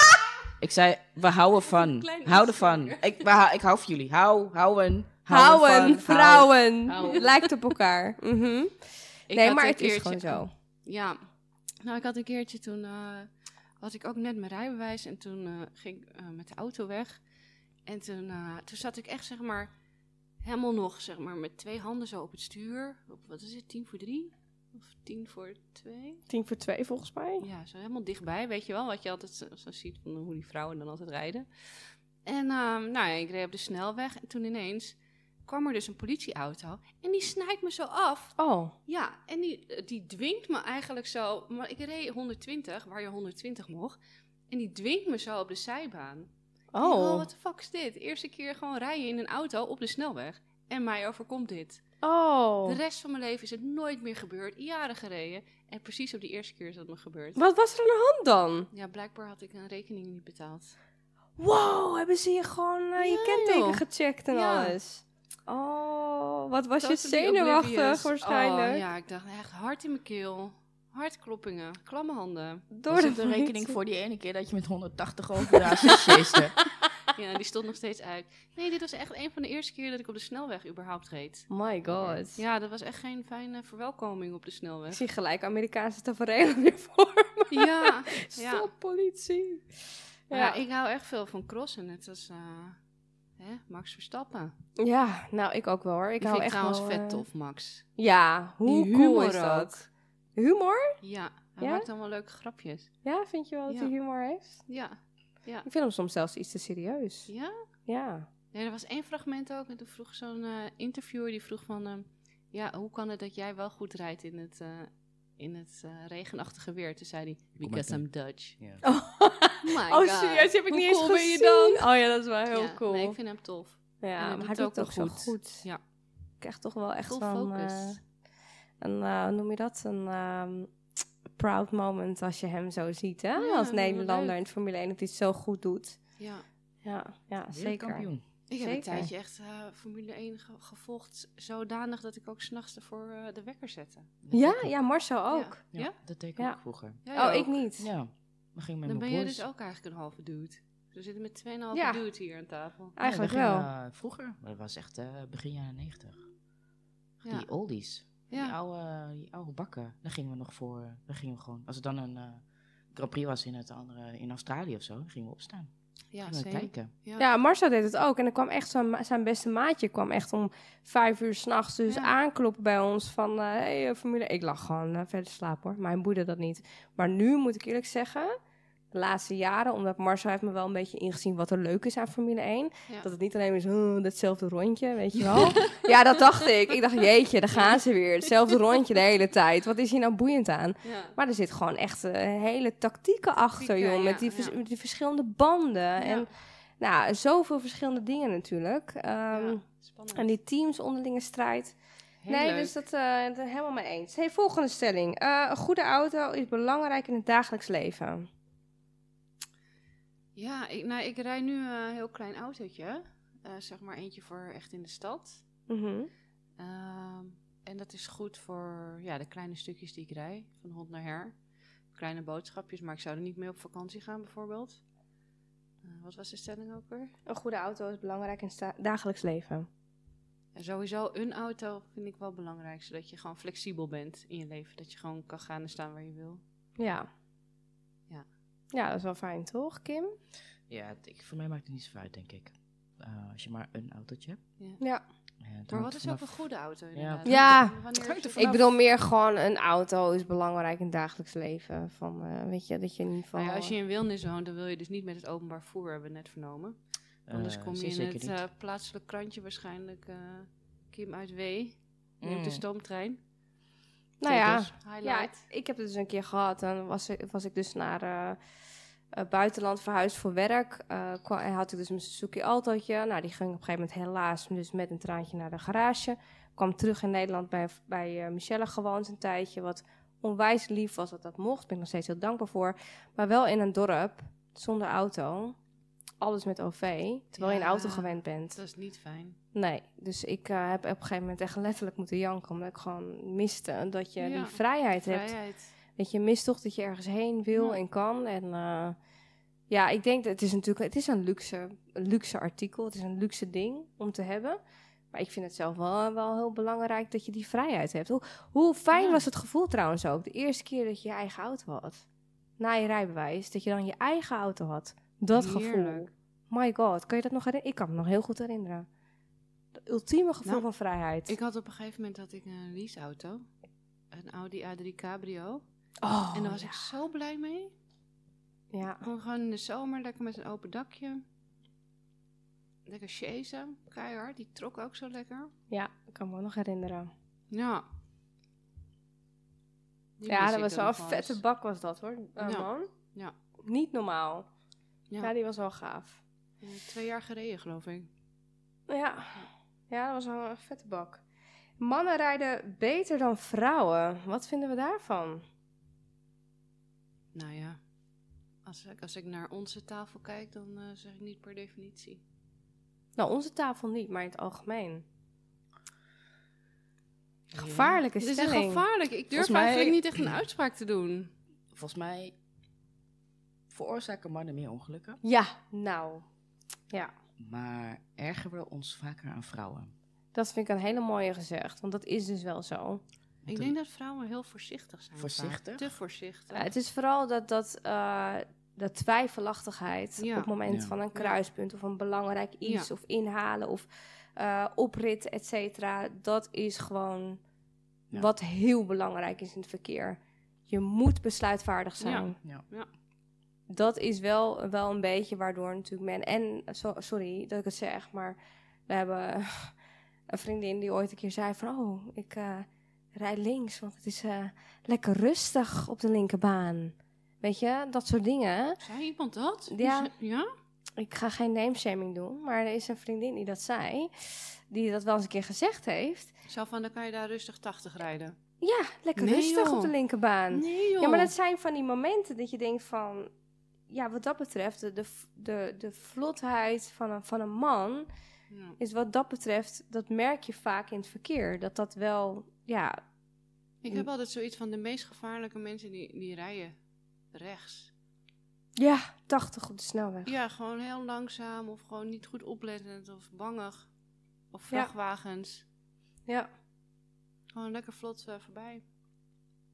ik zei, we houden van, Klein houden van. iets Ik, we, hou- ik hou van jullie. Hou, houden, Houden, van, vrouwen. Houden. Lijkt op elkaar. Mhm. Ik Nee, had maar een het is keertje- gewoon zo. Ja, nou, ik had een keertje toen, eh, had ik ook net mijn rijbewijs en toen eh, ging ik eh, met de auto weg. En toen, eh, toen zat ik echt, zeg maar, helemaal nog, zeg maar, met twee handen zo op het stuur. Op, wat is het, tien voor drie? Of tien voor twee? Tien voor twee volgens mij. Ja, zo helemaal dichtbij, weet je wel, wat je altijd zo, zo ziet van hoe die vrouwen dan altijd rijden. En ehm, nou ja, ik reed op de snelweg en toen ineens kwam er dus een politieauto en die snijdt me zo af. Oh. Ja, en die, die dwingt me eigenlijk zo, maar ik reed honderdtwintig, waar je honderdtwintig mocht, en die dwingt me zo op de zijbaan. Oh. Oh, wat de fuck is dit? Eerste keer gewoon rijden in een auto op de snelweg en mij overkomt dit. Oh. De rest van mijn leven is het nooit meer gebeurd, jaren gereden. En precies op die eerste keer is dat me gebeurd. Wat was er aan de hand dan? Ja, blijkbaar had ik een rekening niet betaald. Wow, hebben ze je gewoon eh, je Ja, kenteken joh. gecheckt en Ja. alles? Oh, wat was je Totally zenuwachtig oblivious. waarschijnlijk. Oh, ja, ik dacht echt hard in mijn keel. Hartkloppingen, klamme handen. Door Was de het een politie. rekening voor die ene keer dat je met honderdtachtig over de A zes chaste? Ja, die stond nog steeds uit. Nee, dit was echt een van de eerste keer dat ik op de snelweg überhaupt reed. My god. Ja, dat was echt geen fijne verwelkoming op de Ik snelweg. zie gelijk Amerikaanse tafereelen weer voor me. Ja, ja. Stop, politie. Ja. Ja. ik hou echt veel van crossen, net als eh, hè, Max Verstappen. Ja, nou ik ook wel hoor. Ik Ik hou vind echt trouwens wel, vet eh, tof, Max. Ja, hoe Die cool humor is dat? ook. Humor? Ja, hij Ja? maakt allemaal leuke grapjes. Ja, vind je wel dat Ja. hij humor heeft? Ja, ja. Ik vind hem soms zelfs iets te serieus. Ja? Ja. Nee, er was één fragment ook en toen vroeg zo'n eh, interviewer, die vroeg van... ehm, ja, hoe kan het dat jij wel goed rijdt in het, eh, in het eh, regenachtige weer? Toen zei hij, because I'm Dutch. Ja. Oh, My oh God. serieus? Die heb ik Hoe niet eens cool ben je gezien. dan? Oh ja, dat is wel heel Ja, cool. Nee, ik vind hem tof. En Ja, hij maar doet hij het doet ook het ook goed. zo goed. Ja. Ik krijg toch wel echt Full van... focus. eh, een, eh, hoe noem je dat? Een ehm, proud moment als je hem zo ziet, hè? Ja, als wel Nederlander leuk. in de Formule één, dat hij het zo goed doet. Ja. Ja, ja zeker. Wereldkampioen. Ik heb een Zeker. tijdje echt eh, Formule één ge- gevolgd, zodanig dat ik ook s'nachts ervoor eh, de wekker zette. Ja, ja, Marcel ook. Ja? Ja, dat deed ik Ja. ook vroeger. Jij Oh, ik ook? niet. Ja, dan ging ik met Dan ben mijn jij boys. dus ook eigenlijk een halve dude. We zitten met tweeënhalf Ja. dude hier aan tafel. Eigenlijk Ja, we wel. gingen, eh, vroeger, maar dat was echt eh, begin jaren negentig. Ja. Die oldies. Ja. Die oude, die oude bakken. Daar gingen we nog voor. Daar gingen we gewoon. Als er dan een uh, Grand Prix was in het andere, in Australië of zo. Dan gingen we opstaan. Ja, Gingen we zeker. kijken. Ja. Ja, Marcel deed het ook. En er kwam echt zo'n, zijn beste maatje kwam echt om vijf uur s'nachts dus Ja. aankloppen bij ons van... Hé, hey, Formule... Ik lag gewoon uh, verder slapen hoor. Mijn boeide dat niet. Maar nu moet ik eerlijk zeggen... De laatste jaren, omdat Marcel heeft me wel een beetje ingezien wat er leuk is aan Formule één. Ja. Dat het niet alleen is uh, datzelfde rondje, weet je wel. Ja, dat dacht ik. Ik dacht, jeetje, daar gaan ze weer. Hetzelfde rondje de hele tijd. Wat is hier nou boeiend aan? Ja. Maar er zit gewoon echt een hele tactieken achter, Tactieken, joh. Met, ja, die, vers- ja. met die verschillende banden. Ja. En nou, zoveel verschillende dingen natuurlijk. Ehm, Ja, spannend. en die teams onderlinge strijd. Heel nee, leuk. dus dat uh, dat helemaal mee eens. Hey, volgende stelling. Uh, een goede auto is belangrijk in het dagelijks leven. Ja, ik, nou, ik rijd nu een heel klein autootje. Uh, zeg maar eentje voor echt in de stad. Mhm. Ehm, en dat is goed voor ja, de kleine stukjes die ik rijd. Van hond naar her. Kleine boodschapjes, maar ik zou er niet mee op vakantie gaan bijvoorbeeld. Uh, wat was de stelling ook weer? Een goede auto is belangrijk in het sta- dagelijks leven. En sowieso een auto vind ik wel belangrijk. Zodat je gewoon flexibel bent in je leven. Dat je gewoon kan gaan en staan waar je wil. Ja. Ja. Ja, dat is wel fijn, toch, Kim? Ja, het- ik, voor mij maakt het niet zoveel uit, denk ik. Uh, als je maar een autootje hebt. Ja. Ja. Ja, het Maar hangt wat is vanaf- ook een goede auto inderdaad? Ja. Wanneer Het is hangt er het- vanaf. Ik bedoel meer gewoon een auto is belangrijk in het dagelijks leven. Van, uh, weet je, dat je in ieder geval... Nou ja, als je in Wilnis woont, dan wil je dus niet met het openbaar vervoer, hebben we net vernomen. Anders Uh, kom je zeer in zeker het niet. uh, plaatselijk krantje waarschijnlijk. uh, Kim uit W. Neemt Mm. de stoomtrein. nou ja, Dus ja, highlight. ik heb het dus een keer gehad. Dan was ik, was ik dus naar uh, uh, buitenland verhuisd voor werk. Uh, kwam, en had ik dus mijn Suzuki Altootje. Nou, die ging op een gegeven moment helaas dus met een traantje naar de garage. Kwam terug in Nederland bij, bij uh, Michelle gewoond een tijdje. Wat onwijs lief was dat dat mocht. Ben ik nog steeds heel dankbaar voor. Maar wel in een dorp, zonder auto. Alles met O V, terwijl je Ja, een auto gewend bent. Dat is niet fijn. Nee, dus ik uh, heb op een gegeven moment echt letterlijk moeten janken. Omdat ik gewoon miste dat je Ja, die vrijheid, hebt. Vrijheid. Dat je mist toch dat je ergens heen wil Ja. en kan. En uh, ja, ik denk dat het is natuurlijk het is een luxe, een luxe artikel. Het is een luxe ding om te hebben. Maar ik vind het zelf wel, wel heel belangrijk dat je die vrijheid hebt. Hoe, hoe fijn Ja. was het gevoel trouwens ook? De eerste keer dat je je eigen auto had. Na je rijbewijs. Dat je dan je eigen auto had. Dat gevoel. Heerlijk. My god, kan je dat nog herinneren? Ik kan me nog heel goed herinneren. Het ultieme gevoel Nou, van vrijheid. Ik had op een gegeven moment had ik een leaseauto. Een Audi A drie Cabrio. oh, en daar was ja. ik zo blij mee. Ja. Ik kon gewoon in de zomer lekker met een open dakje. Lekker chasen, keihard. Die trok ook zo lekker. ja, ik kan me wel nog herinneren. Ja. Die ja, mis dat ik was dan wel een nog eens. vette bak was dat hoor, uh, Ja. man. Ja. Niet normaal. Ja. Ja, die was wel gaaf. Eh, Twee jaar gereden, geloof ik. Ja, ja dat was wel een vette bak. Mannen rijden beter dan vrouwen. Wat vinden we daarvan? Nou ja, als ik, als ik naar onze tafel kijk, dan uh, zeg ik niet per definitie. Nou, onze tafel niet, maar in het algemeen. Gevaarlijke Dit is stelling. gevaarlijk. Ik durf Volgens mij- eigenlijk niet echt een uitspraak te doen. Volgens mij veroorzaken mannen meer ongelukken. Ja, nou. Ja, Maar ergeren we ons vaker aan vrouwen. dat vind ik een hele mooie gezegd. Want dat is dus wel zo. Ik denk dat vrouwen heel voorzichtig zijn. Voorzichtig? vaak. Te voorzichtig. Ja, het is vooral dat, dat, uh, dat twijfelachtigheid Ja. op het moment Ja. van een kruispunt of een belangrijk iets Ja. of inhalen of uh, oprit, et cetera. Dat is gewoon Ja. wat heel belangrijk is in het verkeer. Je moet besluitvaardig zijn. Ja. Ja. Dat is wel, wel een beetje waardoor natuurlijk men... En, so- sorry dat ik het zeg, maar we hebben een vriendin die ooit een keer zei van... Oh, ik uh, rijd links, want het is uh, lekker rustig op de linkerbaan. Weet je, dat soort dingen. Zei iemand dat? Ja. Ja? Ik ga geen nameshaming doen, maar er is een vriendin die dat zei. Die dat wel eens een keer gezegd heeft. Zo van, dan kan je daar rustig tachtig rijden. Ja, lekker Nee, rustig joh. op de linkerbaan. Nee joh. Ja, maar dat zijn van die momenten dat je denkt van... Ja, wat dat betreft, de, de, de, de vlotheid van een, van een man... Ja. is wat dat betreft, dat merk je vaak in het verkeer. Dat dat wel, ja... Ik heb altijd zoiets van, de meest gevaarlijke mensen die, die rijden rechts. Ja, tachtig op de snelweg. Ja, gewoon heel langzaam of gewoon niet goed oplettend of bangig. Of Ja. vrachtwagens. Ja. Gewoon lekker vlot uh, voorbij.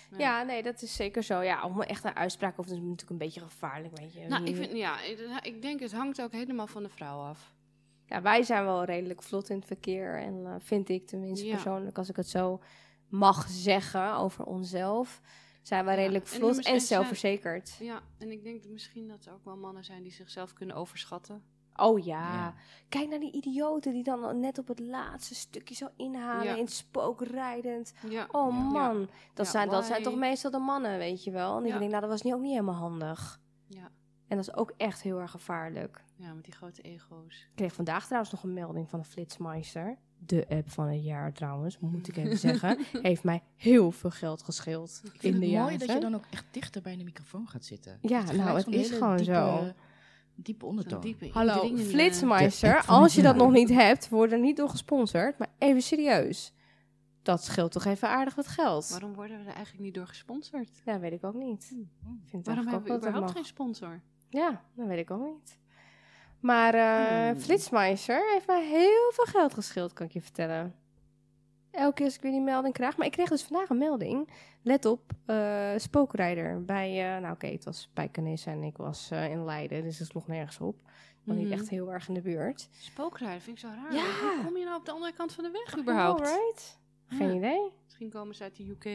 Ja. Ja, nee, dat is zeker zo. Ja, om echt een uitspraak over te doen is natuurlijk een beetje gevaarlijk, weet je. Nou, ik, vind, ja, ik, ik denk het hangt ook helemaal van de vrouw af. Ja, wij zijn wel redelijk vlot in het verkeer. En uh, vind ik tenminste Ja. persoonlijk, als ik het zo mag zeggen over onszelf, zijn wij Ja, redelijk en vlot mis- en, en zijn- zelfverzekerd. Ja, en ik denk dat misschien dat er ook wel mannen zijn die zichzelf kunnen overschatten. Oh ja. Ja. Kijk naar die idioten die dan net op het laatste stukje zo inhalen, Ja. in spookrijdend. Ja. Oh Ja. man, dat, Ja, zijn, dat zijn why? toch meestal de mannen, weet je wel. En ik Ja. denk, nou, dat was niet, ook niet helemaal handig. Ja. En dat is ook echt heel erg gevaarlijk. ja, met die grote ego's. Ik kreeg vandaag trouwens nog een melding van de Flitsmeister. De app van het jaar trouwens, moet ik even zeggen. Heeft mij heel veel geld gescheeld Ik in vind de het mooi jaren. dat je dan ook echt dichter bij de microfoon gaat zitten. Ja, Het nou, gelijk het zo'n is hele gewoon diepe, zo. Diepe Zo'n ondertoon. diepe, Hallo, indringende- Flitsmeister, de app van als het je dat jaar. nog niet hebt, word er niet door gesponsord. Maar even serieus. Dat scheelt toch even aardig wat geld. Waarom worden we er eigenlijk niet door gesponsord? Ja, weet ik ook niet. Ik vind Waarom eigenlijk hebben we ook wel dat überhaupt mag. geen sponsor? Ja, dat weet ik ook niet. Maar eh Hmm. Flitsmeister heeft mij heel veel geld gescheeld, kan ik je vertellen. Elke keer als ik weer die melding krijg. Maar ik kreeg dus vandaag een melding. Let op, eh, spookrijder. Bij, eh, nou oké, het was bij Canessa en ik was eh, in Leiden. Dus het sloeg nergens op. Maar niet Mhm. echt heel erg in de buurt. Spookrijden vind ik zo raar. Ja. Hoe kom je nou op de andere kant van de weg überhaupt? Alright. Geen Ja. idee. Misschien komen ze uit de U K.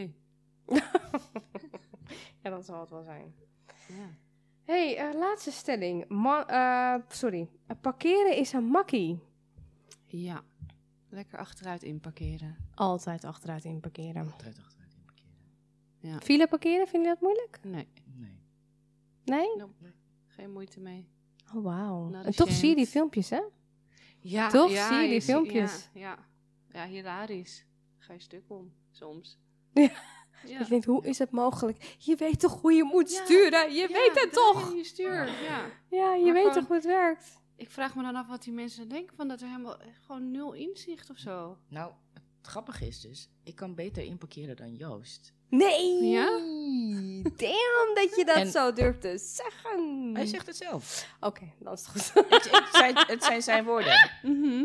Ja, dat zal het wel zijn. Ja. hey, eh, laatste stelling. Ma- eh, sorry. Eh, parkeren is een makkie. ja. Lekker achteruit inparkeren. Altijd achteruit in parkeren. Altijd achteruit in parkeren. Ja. File parkeren, vind je dat moeilijk? Nee, Nee. Nee? geen moeite mee. Oh, wauw. Not En toch zie je die ashamed. filmpjes, hè? Ja, Toch? ja, Zie je die zie- filmpjes? Ja, ja. ja, hilarisch. Ga je stuk om, soms. Ja. Ja. Ik denk, hoe is het mogelijk? Je weet toch hoe je moet Ja, sturen? Je Ja, weet het draai toch? je Je stuur, ja. Ja, je Maar weet gewoon- toch hoe het werkt? Ik vraag me dan af wat die mensen denken van dat er helemaal gewoon nul inzicht of zo. Nou, het grappige is dus, ik kan beter inparkeren dan Joost. Nee! Ja? Damn, dat je dat En- zo durft te zeggen. Hij zegt het zelf. Oké, dan is het goed. het, het zijn, het zijn zijn woorden. Mhm.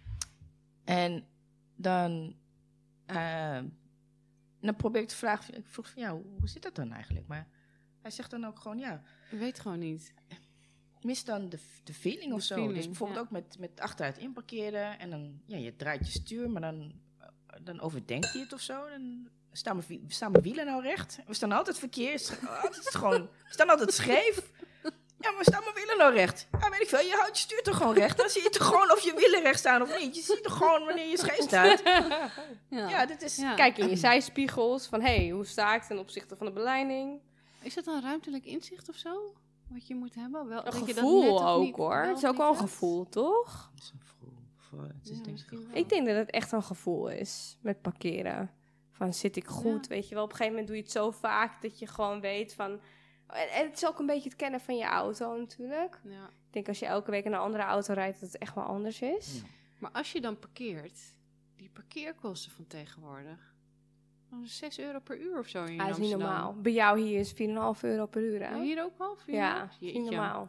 En dan, eh, dan probeer ik te vragen, ik vroeg van ja, hoe, hoe zit dat dan eigenlijk? Maar hij zegt dan ook gewoon ja, Ik weet gewoon niet. mis dan de, de feeling of De zo. feeling, Dus bijvoorbeeld ja. ook met, met achteruit inparkeren en dan, ja, je draait je stuur, maar dan, eh, dan overdenkt hij het of zo. Dan staan mijn, wie- staan mijn wielen nou recht? We staan altijd verkeerd, altijd gewoon, we staan altijd scheef. Ja, maar staan mijn wielen nou recht? Ja, weet ik veel, je houdt je stuur toch gewoon recht? Dan zie je toch gewoon of je wielen recht staan of niet. Je ziet toch gewoon wanneer je scheef staat. Ja. Ja, dit is... Ja. Kijk in je zijspiegels van, hé, hey, hoe sta ik ten opzichte van de beleiding? Is dat dan ruimtelijk inzicht of zo? Wat je moet hebben? Wel, Een dat je dat gevoel net of ook, niet- hoor. wel Het is of ook wel een niet hebt? gevoel, toch? Het is een gevoel. Voor- Het is Ja, denk ik misschien een wel. gevoel. Ik denk dat het echt een gevoel is met parkeren. Van, zit ik goed? Ja. Weet je wel, op een gegeven moment doe je het zo vaak dat je gewoon weet van... En, en het is ook een beetje het kennen van je auto natuurlijk. Ja. Ik denk als je elke week in een andere auto rijdt, dat het echt wel anders is. Ja. Maar als je dan parkeert, die parkeerkosten van tegenwoordig, dan is zes euro per uur of zo hier in Ah, dat is niet Amsterdam. normaal. Bij jou hier is vier komma vijf euro per uur, hè? Ja, hier ook al? Vind je Ja, dat? is niet Jeetje. normaal.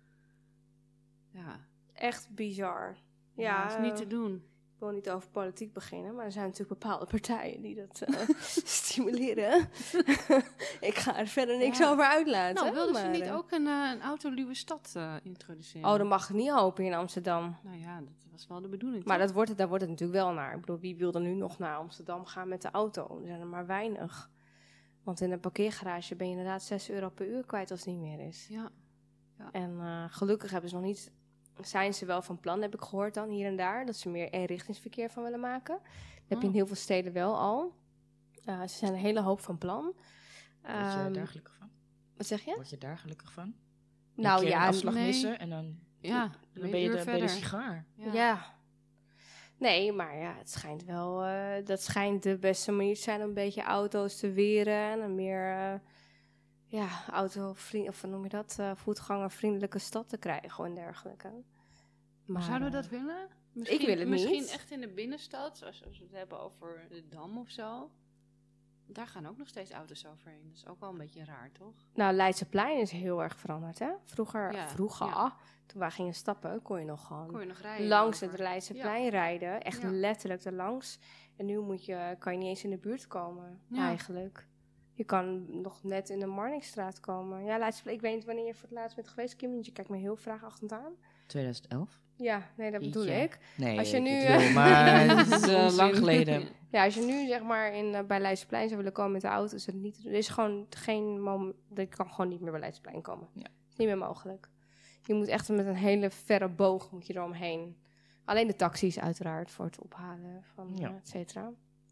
Ja, Echt bizar. ja, Ja, dat is niet te doen. ik wil niet over politiek beginnen, maar er zijn natuurlijk bepaalde partijen die dat eh, stimuleren. Ik ga er verder niks Ja. over uitlaten. Nou, wilden ze maar, niet eh, ook een, uh, een autoluwe stad uh, introduceren? Oh, dat mag niet open in Amsterdam. Nou ja, dat was wel de bedoeling. Maar toch? dat wordt het, daar wordt het natuurlijk wel naar. Ik bedoel, wie wil er nu nog naar Amsterdam gaan met de auto? Er zijn er maar weinig. Want in een parkeergarage ben je inderdaad zes euro per uur kwijt als het niet meer is. Ja, En eh, gelukkig hebben ze nog niet, zijn ze wel van plan, heb ik gehoord dan hier en daar, dat ze meer eenrichtingsverkeer van willen maken. Dat heb je in Oh. heel veel steden wel al. Uh, ze zijn een hele hoop van plan. Word je Ehm, daar gelukkig van? wat zeg je? Word je daar gelukkig van? Nou een keer ja, een afslag nee. missen en dan, ja dan ben je uur de, bij de verder. sigaar. Ja. Ja. Nee, maar ja, het schijnt wel, eh, dat schijnt de beste manier te zijn om een beetje auto's te weren en een meer, uh, ja, autovriend, of hoe noem je dat, uh, voetgangervriendelijke stad te krijgen en dergelijke. Maar, Zouden we uh, dat willen? Misschien, wil het misschien niet. echt in de binnenstad, zoals als we het hebben over de Dam of zo. Daar gaan ook nog steeds auto's overheen. Dat is ook wel een beetje raar, toch? Nou, Leidseplein is heel erg veranderd, hè? Vroeger, Ja, vroeger ja. toen wij gingen stappen, kon je nog gewoon Kon je nog rijden? langs over. het Leidseplein rijden. Echt Ja. letterlijk erlangs. En nu moet je, kan je niet eens in de buurt komen, Ja. eigenlijk. Je kan nog net in de Marnixstraat komen. Ja, Leidseplein, ik weet niet wanneer je voor het laatst bent geweest, Kim. Want je kijkt me heel vraagochtend aan. twintig elf? Ja, nee, dat bedoel Jeetje. ik. Nee, Als je ik nu, het eh, wil, maar het is eh, Onzin. lang geleden. Ja, als je nu zeg maar in, uh, bij Leidseplein zou willen komen met de auto, is het niet. Er is gewoon geen moment. Je kan gewoon niet meer bij Leidseplein komen. Ja. Is niet meer mogelijk. Je moet echt met een hele verre boog moet je eromheen. Alleen de taxis uiteraard voor het ophalen van Ja. ja. et cetera.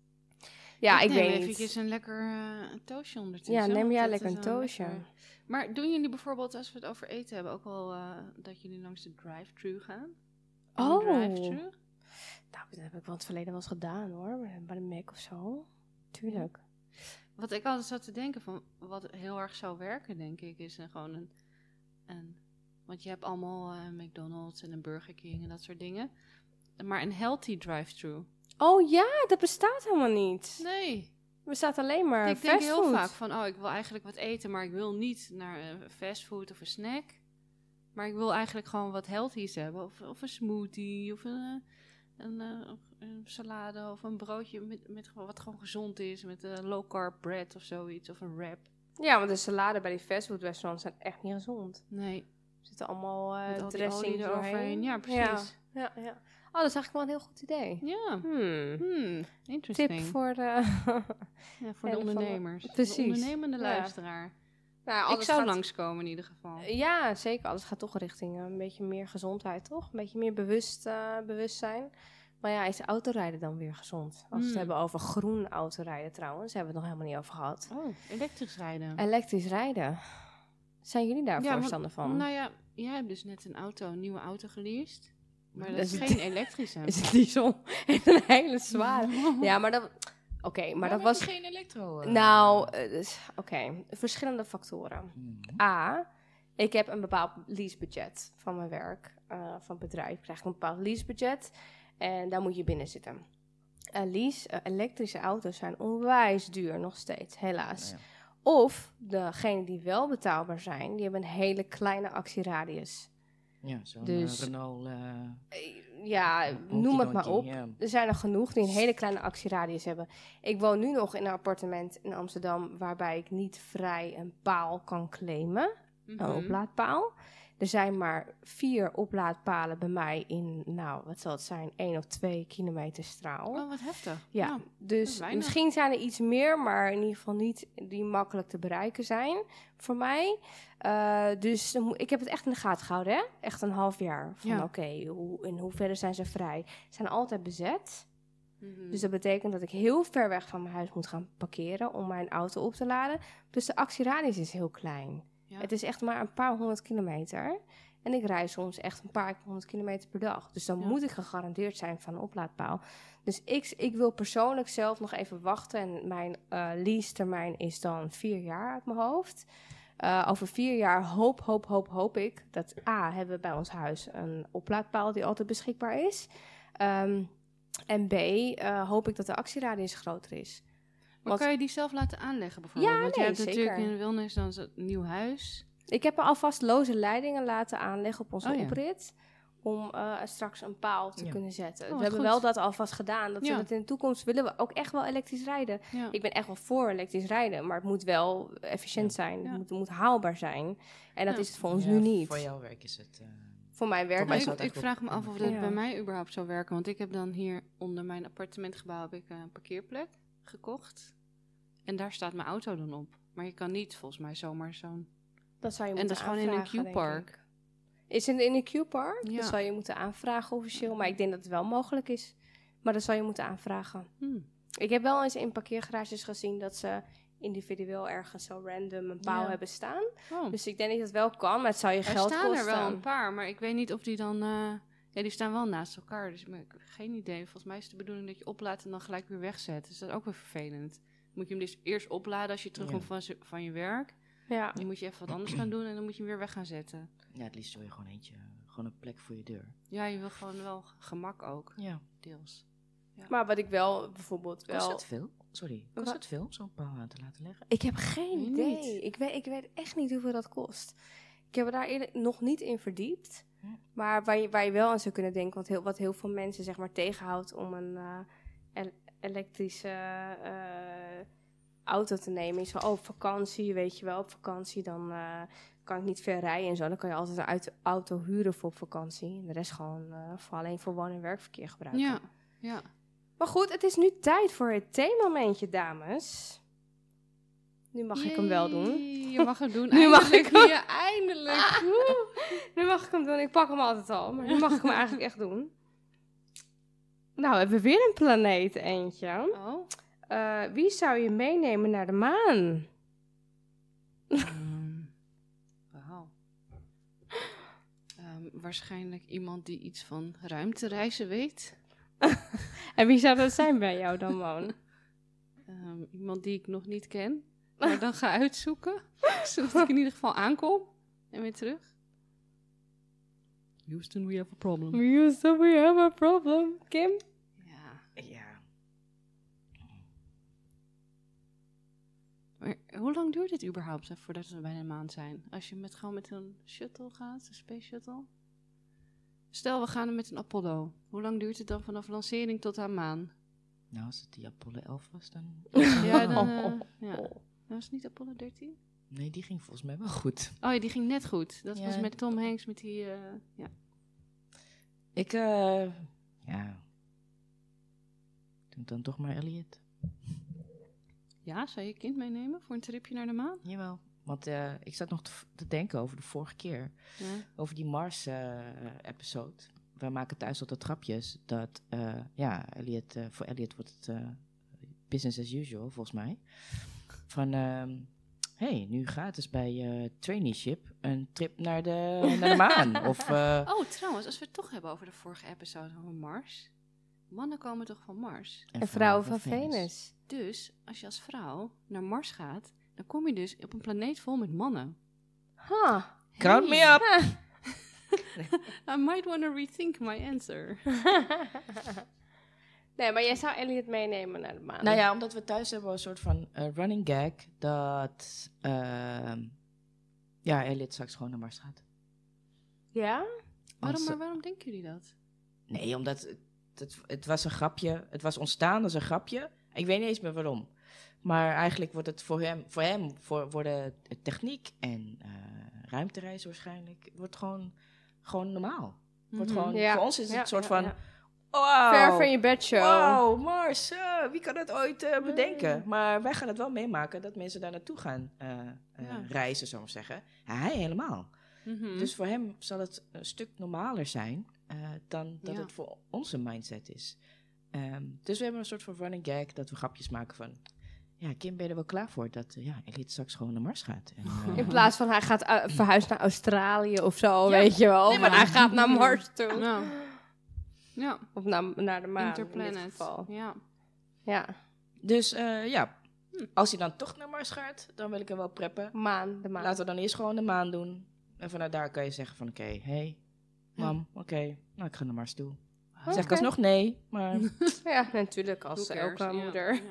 Ja, ik, neem weet niet. eventjes een lekker uh, een toastje ondertussen. Ja, neem want jij dat lekker is een wel toastje. lekker. Maar doen jullie bijvoorbeeld, als we het over eten hebben, ook wel uh, dat jullie langs de drive-thru gaan? Een Oh. drive-thru? Nou, dat heb ik wel in het verleden wel eens gedaan hoor. Bij de Mac of zo. Tuurlijk. Wat ik altijd zat te denken van, wat heel erg zou werken, denk ik, is een, gewoon een, een... Want je hebt allemaal uh, McDonald's en een Burger King en dat soort dingen. Maar een healthy drive-thru. Oh ja, dat bestaat helemaal niet. Nee. Er bestaat alleen maar Ik denk heel fastfood. vaak van, oh, ik wil eigenlijk wat eten, maar ik wil niet naar uh, fastfood of een snack. Maar ik wil eigenlijk gewoon wat healthy's hebben. Of, of een smoothie, of een, een, een, een salade, of een broodje met, met wat gewoon gezond is. Met een low carb bread of zoiets, of een wrap. Ja, want de salade bij die fastfood restaurants zijn echt niet gezond. Nee, Er zitten allemaal uh, met al die dressings olie eroverheen. doorheen. Ja, precies. Ja, ja, ja. Oh, dat is eigenlijk wel een heel goed idee. Ja, Hmm. hmm, interesting. Tip voor de... Ja, voor en de van de- ondernemers. Precies. De ondernemende Ja. luisteraar. nou, Ik alles zou gaat- langskomen in ieder geval. Ja, zeker. Alles gaat toch richting uh, een beetje meer gezondheid, toch? Een beetje meer bewust, uh, bewustzijn. Maar ja, is autorijden dan weer gezond? Als we Hmm. het hebben over groen autorijden trouwens, hebben we het nog helemaal niet over gehad. Oh, elektrisch rijden. Elektrisch rijden. Zijn jullie daar Ja, want- voorstander van? Nou ja, jij hebt dus net een auto, een nieuwe auto geleased. Maar dat Dat is is- geen elektrische. Is het diesel? Een hele zware. Ja, maar dat... Oké, maar dat was... geen elektro. eh? Nou, eh, dus, oké. Verschillende factoren. Mhm. A, ik heb een bepaald leasebudget van mijn werk, uh, van het bedrijf. Ik krijg een bepaald leasebudget en daar moet je binnen zitten. Een lease, uh, elektrische auto's zijn onwijs duur nog steeds, helaas. Ja. Of degenen die wel betaalbaar zijn, die hebben een hele kleine actieradius. Ja, zo'n Dus- eh, Renault... eh, Eh, Ja, Honky noem het maar Donky, op. ja. Er zijn er genoeg die een hele kleine actieradius hebben. Ik woon nu nog in een appartement in Amsterdam waarbij ik niet vrij een paal kan claimen. Mhm. Een oplaadpaal. Er zijn maar vier oplaadpalen bij mij in, nou, wat zal het zijn, één of twee kilometer straal. Oh, wat heftig. Ja, Nou, dus weinig. misschien zijn er iets meer, maar in ieder geval niet die makkelijk te bereiken zijn voor mij. Uh, dus dan moet- ik heb het echt in de gaten gehouden, hè? Echt een half jaar. Van Ja. oké, hoe, in hoeverre zijn ze vrij? Ze zijn altijd bezet. Mhm. Dus dat betekent dat ik heel ver weg van mijn huis moet gaan parkeren om mijn auto op te laden. Dus de actieradius is heel klein. Ja. Het is echt maar een paar honderd kilometer. En ik rij soms echt een paar honderd kilometer per dag. Dus dan Ja. moet ik gegarandeerd zijn van een oplaadpaal. Dus ik, ik wil persoonlijk zelf nog even wachten. En mijn uh, lease termijn is dan vier jaar uit mijn hoofd. Uh, over vier jaar hoop, hoop, hoop, hoop ik dat A, hebben we bij ons huis een oplaadpaal die altijd beschikbaar is. Um, en B, uh, hoop ik dat de actieradius groter is. Maar Want kan je die zelf laten aanleggen bijvoorbeeld? Ja, Want nee, je hebt natuurlijk zeker. in Wilnis dan zo'n nieuw huis. ik heb er alvast loze leidingen laten aanleggen op onze Oh ja. oprit. Om uh, straks een paal te Ja. kunnen zetten. Oh, we wat hebben goed. wel dat alvast gedaan. Dat we Ja. dat in de toekomst willen we ook echt wel elektrisch rijden. Ja. Ik ben echt wel voor elektrisch rijden. Maar het moet wel efficiënt zijn. Ja. Het, moet, het moet haalbaar zijn. En dat Ja. is het voor ons Ja, nu niet. Voor jouw werk is het... eh, Voor mijn werk Voor mij ik, zou het ik eigenlijk vraag me ook- af of dit Ja. bij mij überhaupt zou werken. Want ik heb dan hier onder mijn appartementgebouw heb ik een parkeerplek gekocht. En daar staat mijn auto dan op. Maar je kan niet volgens mij zomaar zo'n... Dat zou je En moeten dat is gewoon in een aanvragen, denk Q-park. ik. Is het in een Q-park? Ja. Dat zou je moeten aanvragen officieel. Maar ik denk dat het wel mogelijk is. Maar dat zou je moeten aanvragen. Hmm. Ik heb wel eens in parkeergarages gezien dat ze individueel ergens zo random een paal Ja. hebben staan. Oh. Dus ik denk dat het wel kan, maar het zou je Er geld staan kosten. er wel een paar, maar ik weet niet of die dan... eh, ja, die staan wel naast elkaar, dus maar ik heb geen idee. Volgens mij is het de bedoeling dat je oplaadt en dan gelijk weer wegzet. Dus dat is ook weer vervelend. Moet je hem dus eerst opladen als je terugkomt Ja. van, z'n- van je werk. Ja. Dan moet je even wat anders gaan doen en dan moet je hem weer weg gaan zetten. Ja, het liefst wil je gewoon eentje, gewoon een plek voor je deur. Ja, je wil gewoon wel gemak ook, Ja. deels. Maar wat ik wel bijvoorbeeld Kost wel... het veel? Sorry, kost Wat? het veel om zo'n paal aan te laten leggen? Ik heb geen Weet idee. niet. Ik weet, ik weet echt niet hoeveel dat kost. Ik heb er daar eerlijk nog niet in verdiept. Hm. Maar waar je, waar je wel aan zou kunnen denken... Want heel, wat heel veel mensen zeg maar tegenhoudt om een uh, el- elektrische uh, auto te nemen. Ik zo, oh, op vakantie, weet je wel. Op vakantie, dan uh, kan ik niet ver rijden en zo. Dan kan je altijd een uit- auto huren voor op vakantie. En de rest gewoon uh, voor alleen voor woon- en werkverkeer gebruiken. Ja, ja. Maar goed, het is nu tijd voor het theemomentje, dames. Nu mag Yay, ik hem wel doen. Je mag hem doen. Nu mag ik hem. Ja, eindelijk. Ah, nu mag ik hem doen. Ik pak hem altijd al. Maar nu mag ik hem eigenlijk echt doen. Nou, we hebben weer een planeet eentje. Oh. Uh, wie zou je meenemen naar de maan? Um, Wauw. Um, waarschijnlijk iemand die iets van ruimtereizen weet. En wie zou dat zijn bij jou dan, Moon? Um, iemand die ik nog niet ken. Maar dan ga uitzoeken. Zodat ik in ieder geval aankom. En weer terug. Houston, we have a problem. Houston, we have a problem. Kim? Ja. Ja. Maar hoe lang duurt dit überhaupt voordat we bij de maan zijn? Als je met, gewoon met een shuttle gaat, een space shuttle. Stel, we gaan er met een Apollo. Hoe lang duurt het dan vanaf lancering tot aan maan? Nou, als het die Apollo elf was, dan... ja, dan... Uh, ja. Dat was niet Apollo dertien? Nee, die ging volgens mij wel goed. Oh ja, die ging net goed. Dat ja, was met Tom Hanks, met die... Uh, ja. Ik, uh, ja... Doe dan toch maar Elliot. Ja, zou je je kind meenemen voor een tripje naar de maan? Jawel, want uh, ik zat nog te, te denken over de vorige keer. Ja. Over die Mars-episode. Uh, We maken thuis altijd grapjes dat, uh, ja, Elliot, uh, voor Elliot wordt het uh, business as usual, volgens mij. Van, hé, um, hey, nu gratis bij uh, Traineeship een trip naar de, naar de maan. Of, uh, oh, trouwens, als we het toch hebben over de vorige episode van Mars. Mannen komen toch van Mars? En, en vrouwen van, van Venus. Venus. Dus, als je als vrouw naar Mars gaat, dan kom je dus op een planeet vol met mannen. Huh. Count hey. me up! I might want to rethink my answer. Nee, maar jij zou Elliot meenemen naar de maan. Nou ja, omdat we thuis hebben een soort van uh, running gag dat uh, ja, Elliot straks gewoon naar Mars gaat. Ja? Waarom, maar waarom denken jullie dat? Nee, omdat het, het, het was een grapje. Het was ontstaan als een grapje. Ik weet niet eens meer waarom. Maar eigenlijk wordt het voor hem, voor hem, voor worden techniek en uh, ruimtereizen waarschijnlijk, wordt gewoon, gewoon normaal. Wordt Mm-hmm. gewoon, ja. Voor ons is het ja, een soort ja, van, ja. wow. Ver van je bedshow. Wow, Mars, uh, wie kan dat ooit uh, bedenken? Mm. Maar wij gaan het wel meemaken dat mensen daar naartoe gaan uh, uh, ja. reizen, zou ik zeggen. Ja, hij helemaal. Mm-hmm. Dus voor hem zal het een stuk normaler zijn uh, dan dat ja. het voor onze mindset is. Um, dus we hebben een soort van running gag dat we grapjes maken van... Ja, Kim, ben je er wel klaar voor dat uh, ja, Elliot straks gewoon naar Mars gaat? En, uh, in plaats van hij gaat uh, verhuizen naar Australië of zo, ja. weet je wel. Nee, maar, maar hij gaat naar Mars toe. Ja. Ja. Of naar, naar de maan Interplanet. in dit geval. Ja. Ja. Dus uh, ja, hm. als hij dan toch naar Mars gaat, dan wil ik hem wel preppen. Maan, de maan. Laten we dan eerst gewoon de maan doen. En vanuit daar kan je zeggen van oké, okay, hey, mam, ja. oké, okay, nou ik ga naar Mars toe. Okay. Zeg ik alsnog nee, maar... ja, natuurlijk, als elke ja. moeder. Ja.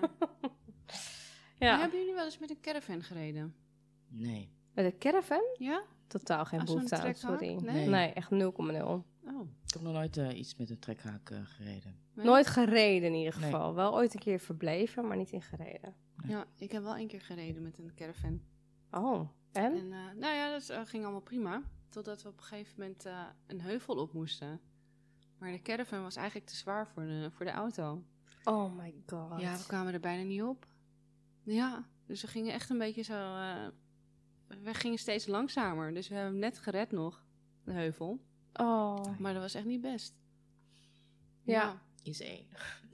Ja. Hebben jullie wel eens met een caravan gereden? Nee. Met een caravan? Ja. Totaal geen behoefte aan, sorry. Nee? Nee, nee echt nul komma nul. Oh. Ik heb nog nooit uh, iets met een trekhaak uh, gereden. Nee? Nooit gereden in ieder geval. Nee. Wel ooit een keer verbleven, maar niet in gereden. Nee. Ja, ik heb wel een keer gereden met een caravan. Oh, en? en uh, nou ja, dat uh, ging allemaal prima. Totdat we op een gegeven moment uh, een heuvel op moesten. Maar de caravan was eigenlijk te zwaar voor de, voor de auto. Oh my god. Ja, we kwamen er bijna niet op. Ja, dus we gingen echt een beetje zo... Uh, we gingen steeds langzamer. Dus we hebben hem net gered nog, de heuvel. Oh. Maar dat was echt niet best. Ja. ja. Is één.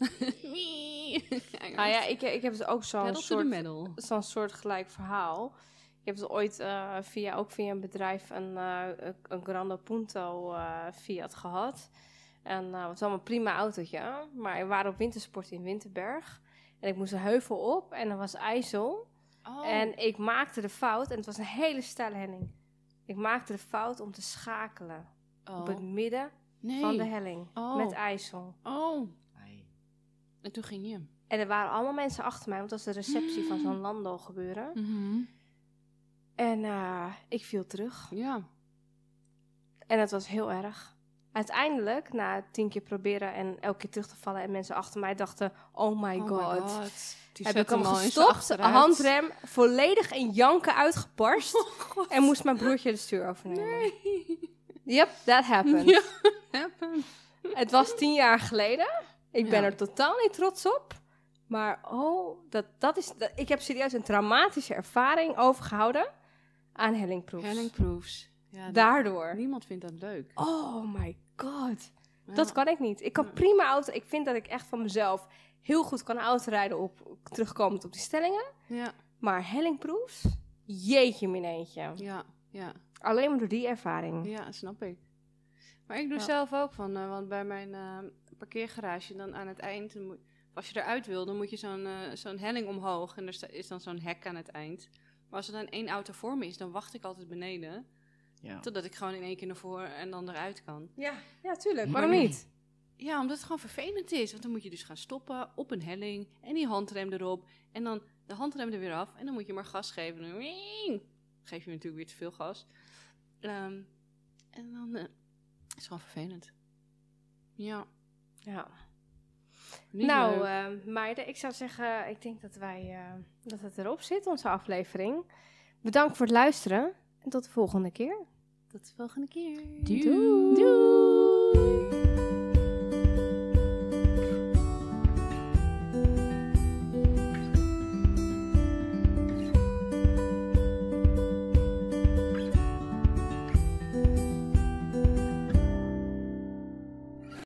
Nou ja, ik, ik heb dus ook zo'n soort, zo'n soort gelijk verhaal. Ik heb dus ooit uh, via, ook via een bedrijf een, uh, een Grande Punto uh, Fiat gehad. En uh, het was allemaal een prima autootje. Maar we waren op wintersport in Winterberg. En ik moest een heuvel op en er was IJssel. Oh. En ik maakte de fout, en het was een hele steile helling. Ik maakte de fout om te schakelen. Oh. Op het midden nee. van de helling. Oh. Met IJssel. Oh. Ai. En toen ging je. En er waren allemaal mensen achter mij, want dat was de receptie mm. van zo'n Lando gebeuren. Mm-hmm. En uh, ik viel terug. Ja. En het was heel erg. uiteindelijk, na tien keer proberen en elke keer terug te vallen... en mensen achter mij dachten, oh my Oh god... my god. Die heb zet ik hem al in zijn gestopt, achteruit. handrem, volledig in janken uitgebarst... en moest mijn broertje de stuur overnemen. Nee. Yep, that happened. Ja, happen. Het was tien jaar geleden. Ik ben Ja. er totaal niet trots op. Maar oh, dat, dat is, dat, ik heb serieus een traumatische ervaring overgehouden aan hellingproefs. Hellingproofs. Ja, die- Daardoor. Niemand vindt dat leuk. Oh my god. Ja. Dat kan ik niet. Ik kan Ja. prima auto. Ik vind dat ik echt van mezelf heel goed kan autorijden op, terugkomend op die stellingen. Ja, Maar hellingproefs? Jeetje mineetje. ja, ja. Alleen maar door die ervaring. Ja, snap ik. Maar ik doe Ja. zelf ook van, eh, want bij mijn eh, parkeergarage dan aan het eind, dan moet- als je eruit wil, dan moet je zo'n eh, zo'n helling omhoog en er sta- is dan zo'n hek aan het eind. Maar als er dan één auto voor me is, dan wacht ik altijd beneden, Ja. totdat ik gewoon in één keer naar voren en dan eruit kan. Ja, ja tuurlijk. Maar Waarom nu- niet? Ja, omdat het gewoon vervelend is, want dan moet je dus gaan stoppen op een helling en die handrem erop en dan de handrem er weer af en dan moet je maar gas geven. En dan wieng, geef je natuurlijk weer te veel gas. Ehm, en dan eh, is het gewoon vervelend. Ja. Ja. Niet Nou, leuk. eh, meiden, ik zou zeggen, ik denk dat wij eh, dat het erop zit, onze aflevering. Bedankt voor het luisteren en tot de volgende keer. Tot de volgende keer. Doei. Doei.